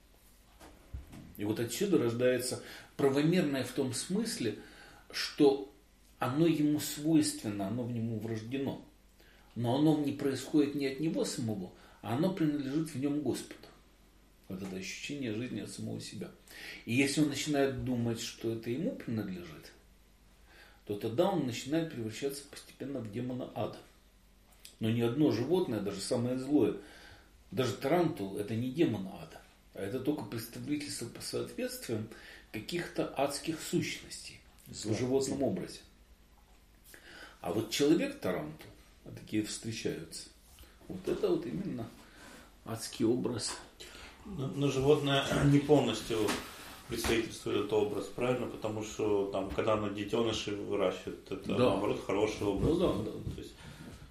И вот отсюда рождается правомерное в том смысле, что оно ему свойственно, оно в нему врождено. Но оно не происходит не от него самого, а оно принадлежит в нем Господу. Вот это ощущение жизни от самого себя. И если он начинает думать, что это ему принадлежит, то тогда он начинает превращаться постепенно в демона ада. Но ни одно животное, даже самое злое, даже тарантул, это не демон ада, а это только представительство по соответствиям каких-то адских сущностей в животном образе. А вот человек-тарантул, а такие встречаются, вот это вот именно адский образ. Но, но животное не полностью представительствует этот образ, правильно? Потому что там, когда оно детенышей выращивает, это да. наоборот хороший образ. Ну, да, да. То есть,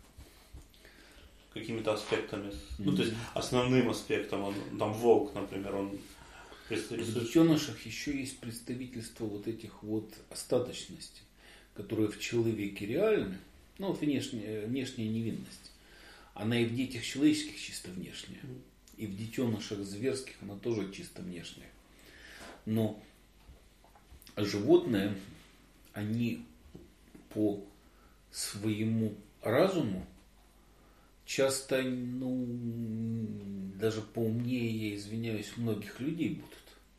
какими-то аспектами. Mm-hmm. Ну, то есть основным аспектом, он, там волк, например, он представительствует. В детенышах еще есть представительство вот этих вот остаточностей, которые в человеке реальны. Ну, вот внешняя, внешняя невинность. Она и в детях человеческих чисто внешняя. И в детенышах зверских она тоже чисто внешняя. Но животные, они по своему разуму часто, ну, даже поумнее, я извиняюсь, многих людей будут.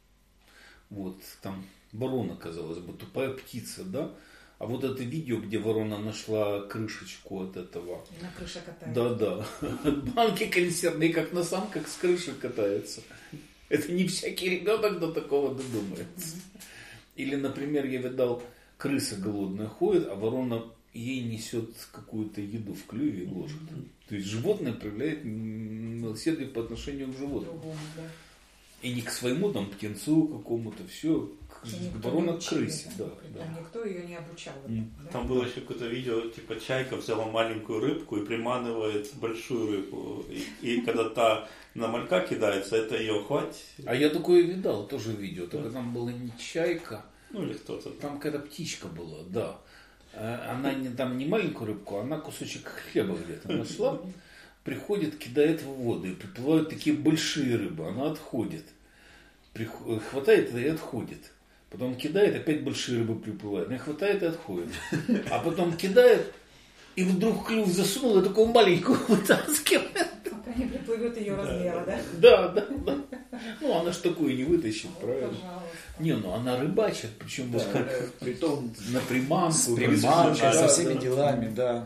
Вот, там ворона, казалось бы, тупая птица, да? А вот это видео, где ворона нашла крышечку от этого. На крыше катается. Да-да. Банки консервные, как на самках с крыши катаются. Это не всякий ребенок до такого додумается. Или, например, я видал, крыса голодная ходит, а ворона ей несет какую-то еду в клюве и ложит. То есть животное проявляет милосердие по отношению к животному. Другому, да. И не к своему там птенцу какому-то, все, к ворона к крысе. Да, да. Там никто ее не обучал. Mm. Да? Там было еще какое-то видео, типа чайка взяла маленькую рыбку и приманивает большую рыбу. И, и когда та на малька кидается, это ее хватит. А я такое видал, тоже видео, только да. Там была не чайка, ну или кто-то. Там какая-то птичка была, да. Она не, там не маленькую рыбку, она кусочек хлеба где-то нашла, приходит, кидает в воду, и приплывают такие большие рыбы, она отходит, приход, хватает и отходит. Потом кидает, опять большие рыбы приплывают, она хватает и отходит. А потом кидает, и вдруг клюв засунул, и такую маленькую вытаскивает. Пока не приплывет ее размера, да? Да, да, да. Ну, она ж такую не вытащит, Вот, правильно? пожалуйста. Не, ну она рыбачит, причем Да, вот, притом на приманку. с приманкой, да, со да, всеми да. делами, да.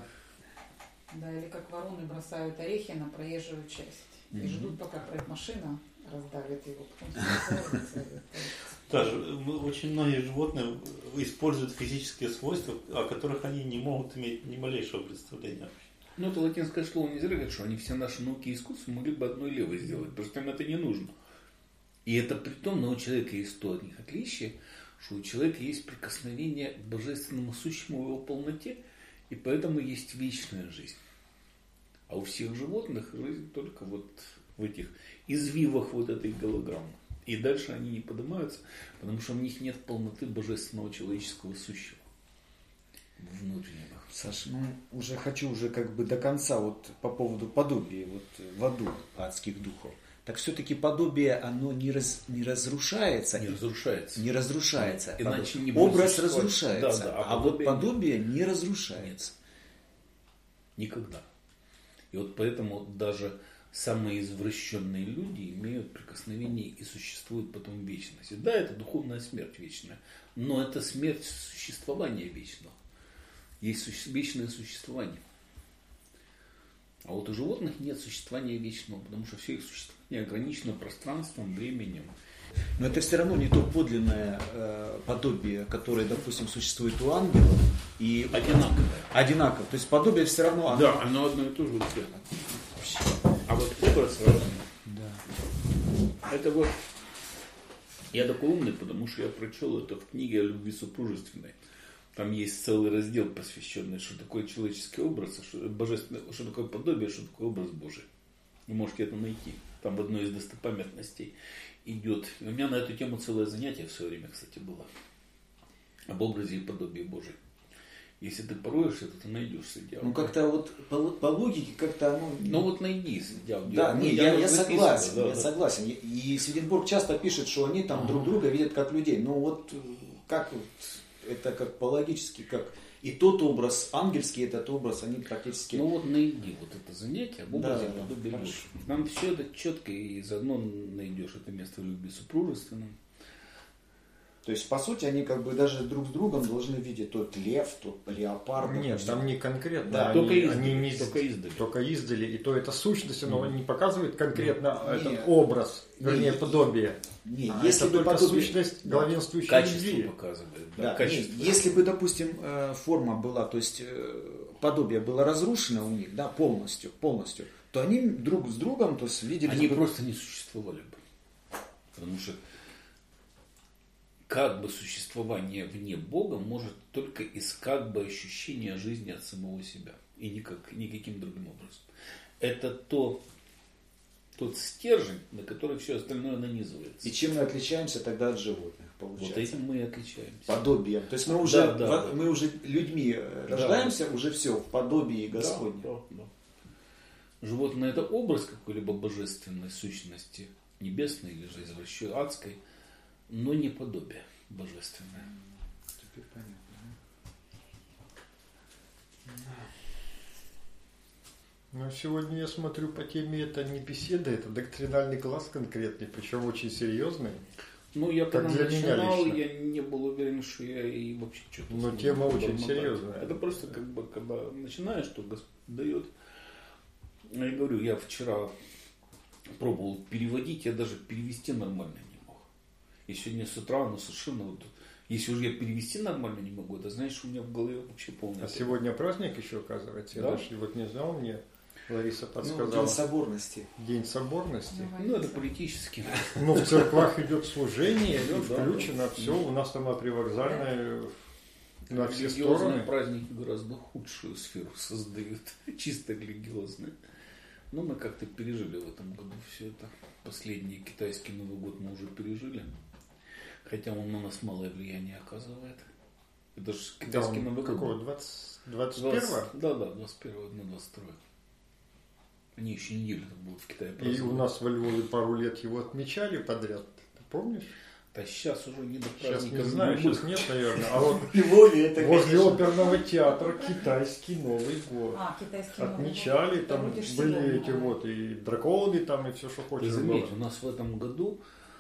Да, или как вороны бросают орехи на проезжую часть. И Мгм. ждут, пока проедет машина, раздавит его, потом спускается. Даже очень многие животные используют физические свойства, о которых они не могут иметь ни малейшего представления. Ну, это латинское слово не зря говорит, что они все наши науки и искусства могли бы одной левой сделать, просто им это не нужно. И это при том, но у человека есть то от них отличие, что у человека есть прикосновение к божественному сущему в его полноте, и поэтому есть вечная жизнь. А у всех животных жизнь только вот в этих извивах вот этой голограммы. И дальше они не поднимаются, потому что у них нет полноты божественного человеческого сущего внутреннего. Саш, ну уже хочу уже как бы до конца вот по поводу подобия вот в аду адских духов. Так все-таки подобие, оно не, раз, не разрушается. Не разрушается. Не разрущается. Иначе не будет Образ существовать. разрушается, Да, да, а, а вот подобие подобие не разрушается. Никогда. И вот поэтому даже самые извращенные люди имеют прикосновение и существуют потом в вечности. Да, это духовная смерть вечная, но это смерть существования вечного. Есть вечное существование. А вот у животных нет существования вечного, потому что все их существование ограничено пространством, временем. Но это все равно не то подлинное э, подобие, которое, допустим, существует у ангелов. И Одинаковое. Одинаково. То есть подобие все равно... Оно... Да, оно одно и то же у всех. А вот образ разный. Да. Это вот... Я такой умный, потому что я прочел это в книге о любви супружественной. Там есть целый раздел, посвященный, что такое человеческий образ, что, божественное, что такое подобие, что такое образ Божий. Вы можете это найти. Там в одной из достопамятностей идет. И у меня на эту тему целое занятие в свое время, кстати, было. Об образе и подобии Божий. Если ты пороешься, то ты найдешь среди Ну как-то вот по, по логике как-то оно... Ну вот найди среди аудио. Да, Ну, не, я, я записываю, согласен, да, я да. согласен. И Сведенборг часто пишет, что они там друг друга видят как людей. Ну вот как вот, это как по-логически, как и тот образ, ангельский этот образ, они практически... Ну вот найди вот это занятие об образе Да, да, подобия хорошо. Божьего. Там все это четко, и заодно найдешь это место в любви супружественном. То есть, по сути, они как бы даже друг с другом должны видеть тот лев, тот леопард. Нет, допустим. там не конкретно. Да, они, только издали, они не, только издали. Только издали. И то это сущность, но не показывает конкретно Не. этот образ, вернее, Не. подобие. Не, А если это бы только подобие- сущность Да. главенствующей Качество любви. показывает. Да, Да, качество. не, если бы, допустим, э, форма была, то есть э, подобие было разрушено у них, да, полностью, полностью, то они друг с другом, то есть видели... Они бы- просто не существовали бы. Потому что как бы существование вне Бога может только из как бы ощущения жизни от самого себя. И никак, никаким другим образом. Это то, тот стержень, на который все остальное нанизывается. И чем мы отличаемся тогда от животных, получается? Вот этим мы и отличаемся. Подобием. То есть мы уже, Да, да, во- да. мы уже людьми э, рождаемся, уже все в подобии Господне. Да, да, да. Животное это образ какой-либо божественной сущности, небесной или же извращенной, адской, но не подобие божественное. Теперь понятно. Ну, сегодня я смотрю по теме, это не беседа, это доктринальный класс конкретный, причем очень серьезный. Ну, я Как когда для меня начинал, лично. я не был уверен, что я и вообще что-то... Но смогу тема очень бормотать. серьезная. Это просто как бы, когда начинаешь, что Господь дает. Я говорю, я вчера пробовал переводить, я даже перевести нормально не мог. И сегодня с утра, ну, совершенно вот... Если уже я перевести нормально не могу, это значит, что у меня в голове вообще полная... А сегодня праздник еще, оказывается, я Да? даже вот не знал, мне Лариса Ну, подсказала. День соборности. День соборности. Ну, это политически. Ну, в церквах идет служение, Ну, да, включено да. все, у нас там на привокзальной на все Религиозные стороны. праздники гораздо худшую сферу создают, чисто религиозные. Но мы как-то пережили в этом году все это. Последний китайский Новый год мы уже пережили. Хотя он на нас малое влияние оказывает. Это же Да, китайский он Новый какого? год. двадцать первого? Да, да, двадцать первого на двадцать второе. Они еще неделю там будут в Китае И у праздновать. нас во Львове пару лет его отмечали подряд. Ты помнишь? Да сейчас уже не до Сейчас праздников не знаю, любых. сейчас нет, наверное. А вот В Львове это, возле конечно, оперного театра китайский Новый год. А, китайский Новый год. Отмечали, Это там вроде ж были сегодня, эти да. вот и драконы там, и все, что Ты хочешь заметь, было. у нас в этом году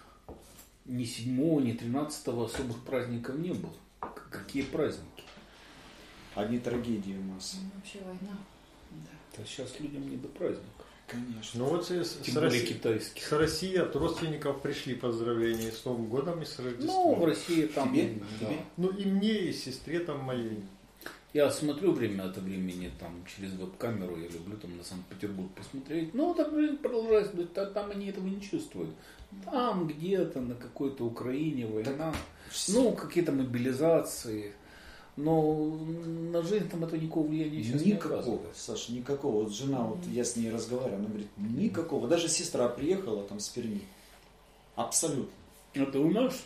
ни седьмого, ни тринадцатого особых праздников не было. К- Какие праздники? одни трагедии у нас. Ну, вообще война. Да. Да сейчас людям не до праздников. Конечно. Ну вот с, с Тем более Росси- китайских. с России от родственников пришли поздравления с Новым годом и с Рождеством. Ну, в России там... Тебе? да. Тебе? Ну и мне, и сестре там моей. Я смотрю время от времени там через веб-камеру, я люблю там на Санкт-Петербург посмотреть. Ну, так жизнь продолжается, да, там они этого не чувствуют. Там где-то на какой-то Украине война, ну, какие-то мобилизации. Но на жизнь там этого никакого влияния сейчас не Никакого, оказывает. Саша, никакого. Вот жена, вот я с ней разговариваю, она говорит, никакого. Даже сестра приехала там с Перми. Абсолютно. Это у нас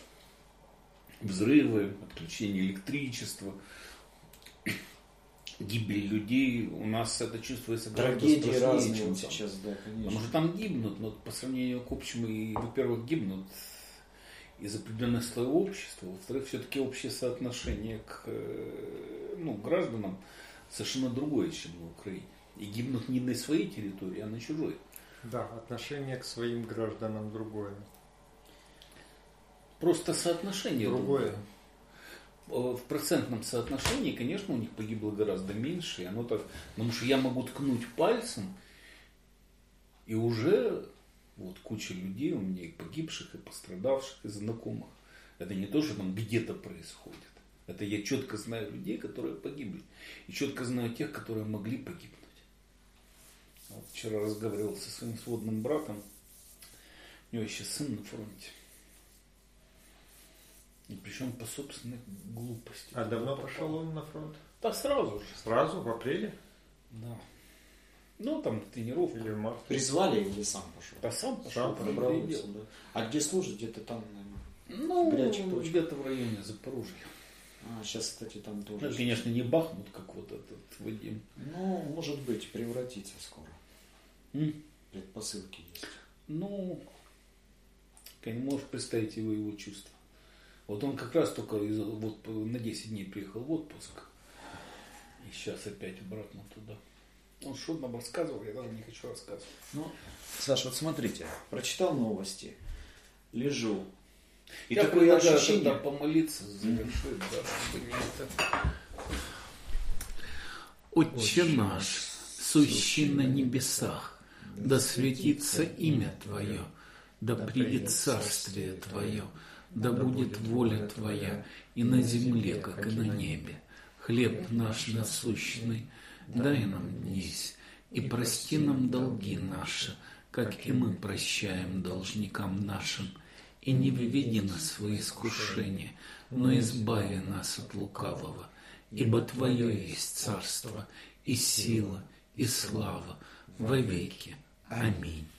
взрывы, отключение электричества, гибель людей. У нас это чувствуется гораздо Трагедии страшнее, разные чем вот там. сейчас, да, Потому конечно. что там гибнут, но по сравнению к общему, и, во-первых, гибнут из определенных слоев общества, во-вторых, все-таки общее соотношение к э, ну, гражданам совершенно другое, чем на Украине. И гибнут не на своей территории, а на чужой. Да, отношение к своим гражданам другое. Просто соотношение Другое. другое. В процентном соотношении, конечно, у них погибло гораздо меньше. И оно так, потому что я могу ткнуть пальцем, и уже вот куча людей у меня и погибших, и пострадавших, и знакомых. Это не то, что там где-то происходит. Это я четко знаю людей, которые погибли. И четко знаю тех, которые могли погибнуть. Вот вчера разговаривал со своим сводным братом. У него еще сын на фронте. И причем по собственной глупости. А давно пошел он на фронт? Да сразу же. Сразу, в апреле? Да. Ну, там тренировка. Или в марте? Призвали или сам пошел? Да сам пошел. Сам Добровольцем, да. А где служит? Где-то там, наверное. Ну, горячих точках. где-то в районе Запорожья. А, сейчас, кстати, там тоже. Ну, конечно, не Бахмут, как вот этот Вадим. Ну, может быть, превратится скоро. М? Предпосылки есть. Ну, ты не можешь представить его, его чувства. Вот он как раз только из, вот, на десять дней приехал в отпуск. И сейчас опять обратно туда. Он что нам рассказывал, я даже не хочу рассказывать. Ну, Саша, вот смотрите, прочитал новости, лежу. И я такое предлагаю ощущение... тогда помолиться, завершить, да, чтобы не это. Отче наш, сущий на небесах, да светится имя Твое, да придет царствие Твое, да будет воля Твоя и на земле, как и на небе. Хлеб наш насущный дай нам днесь, и прости нам долги наши, как и мы прощаем должникам нашим. И не введи нас в искушение, но избави нас от лукавого. Ибо Твое есть царство, и сила, и слава во веки. Аминь.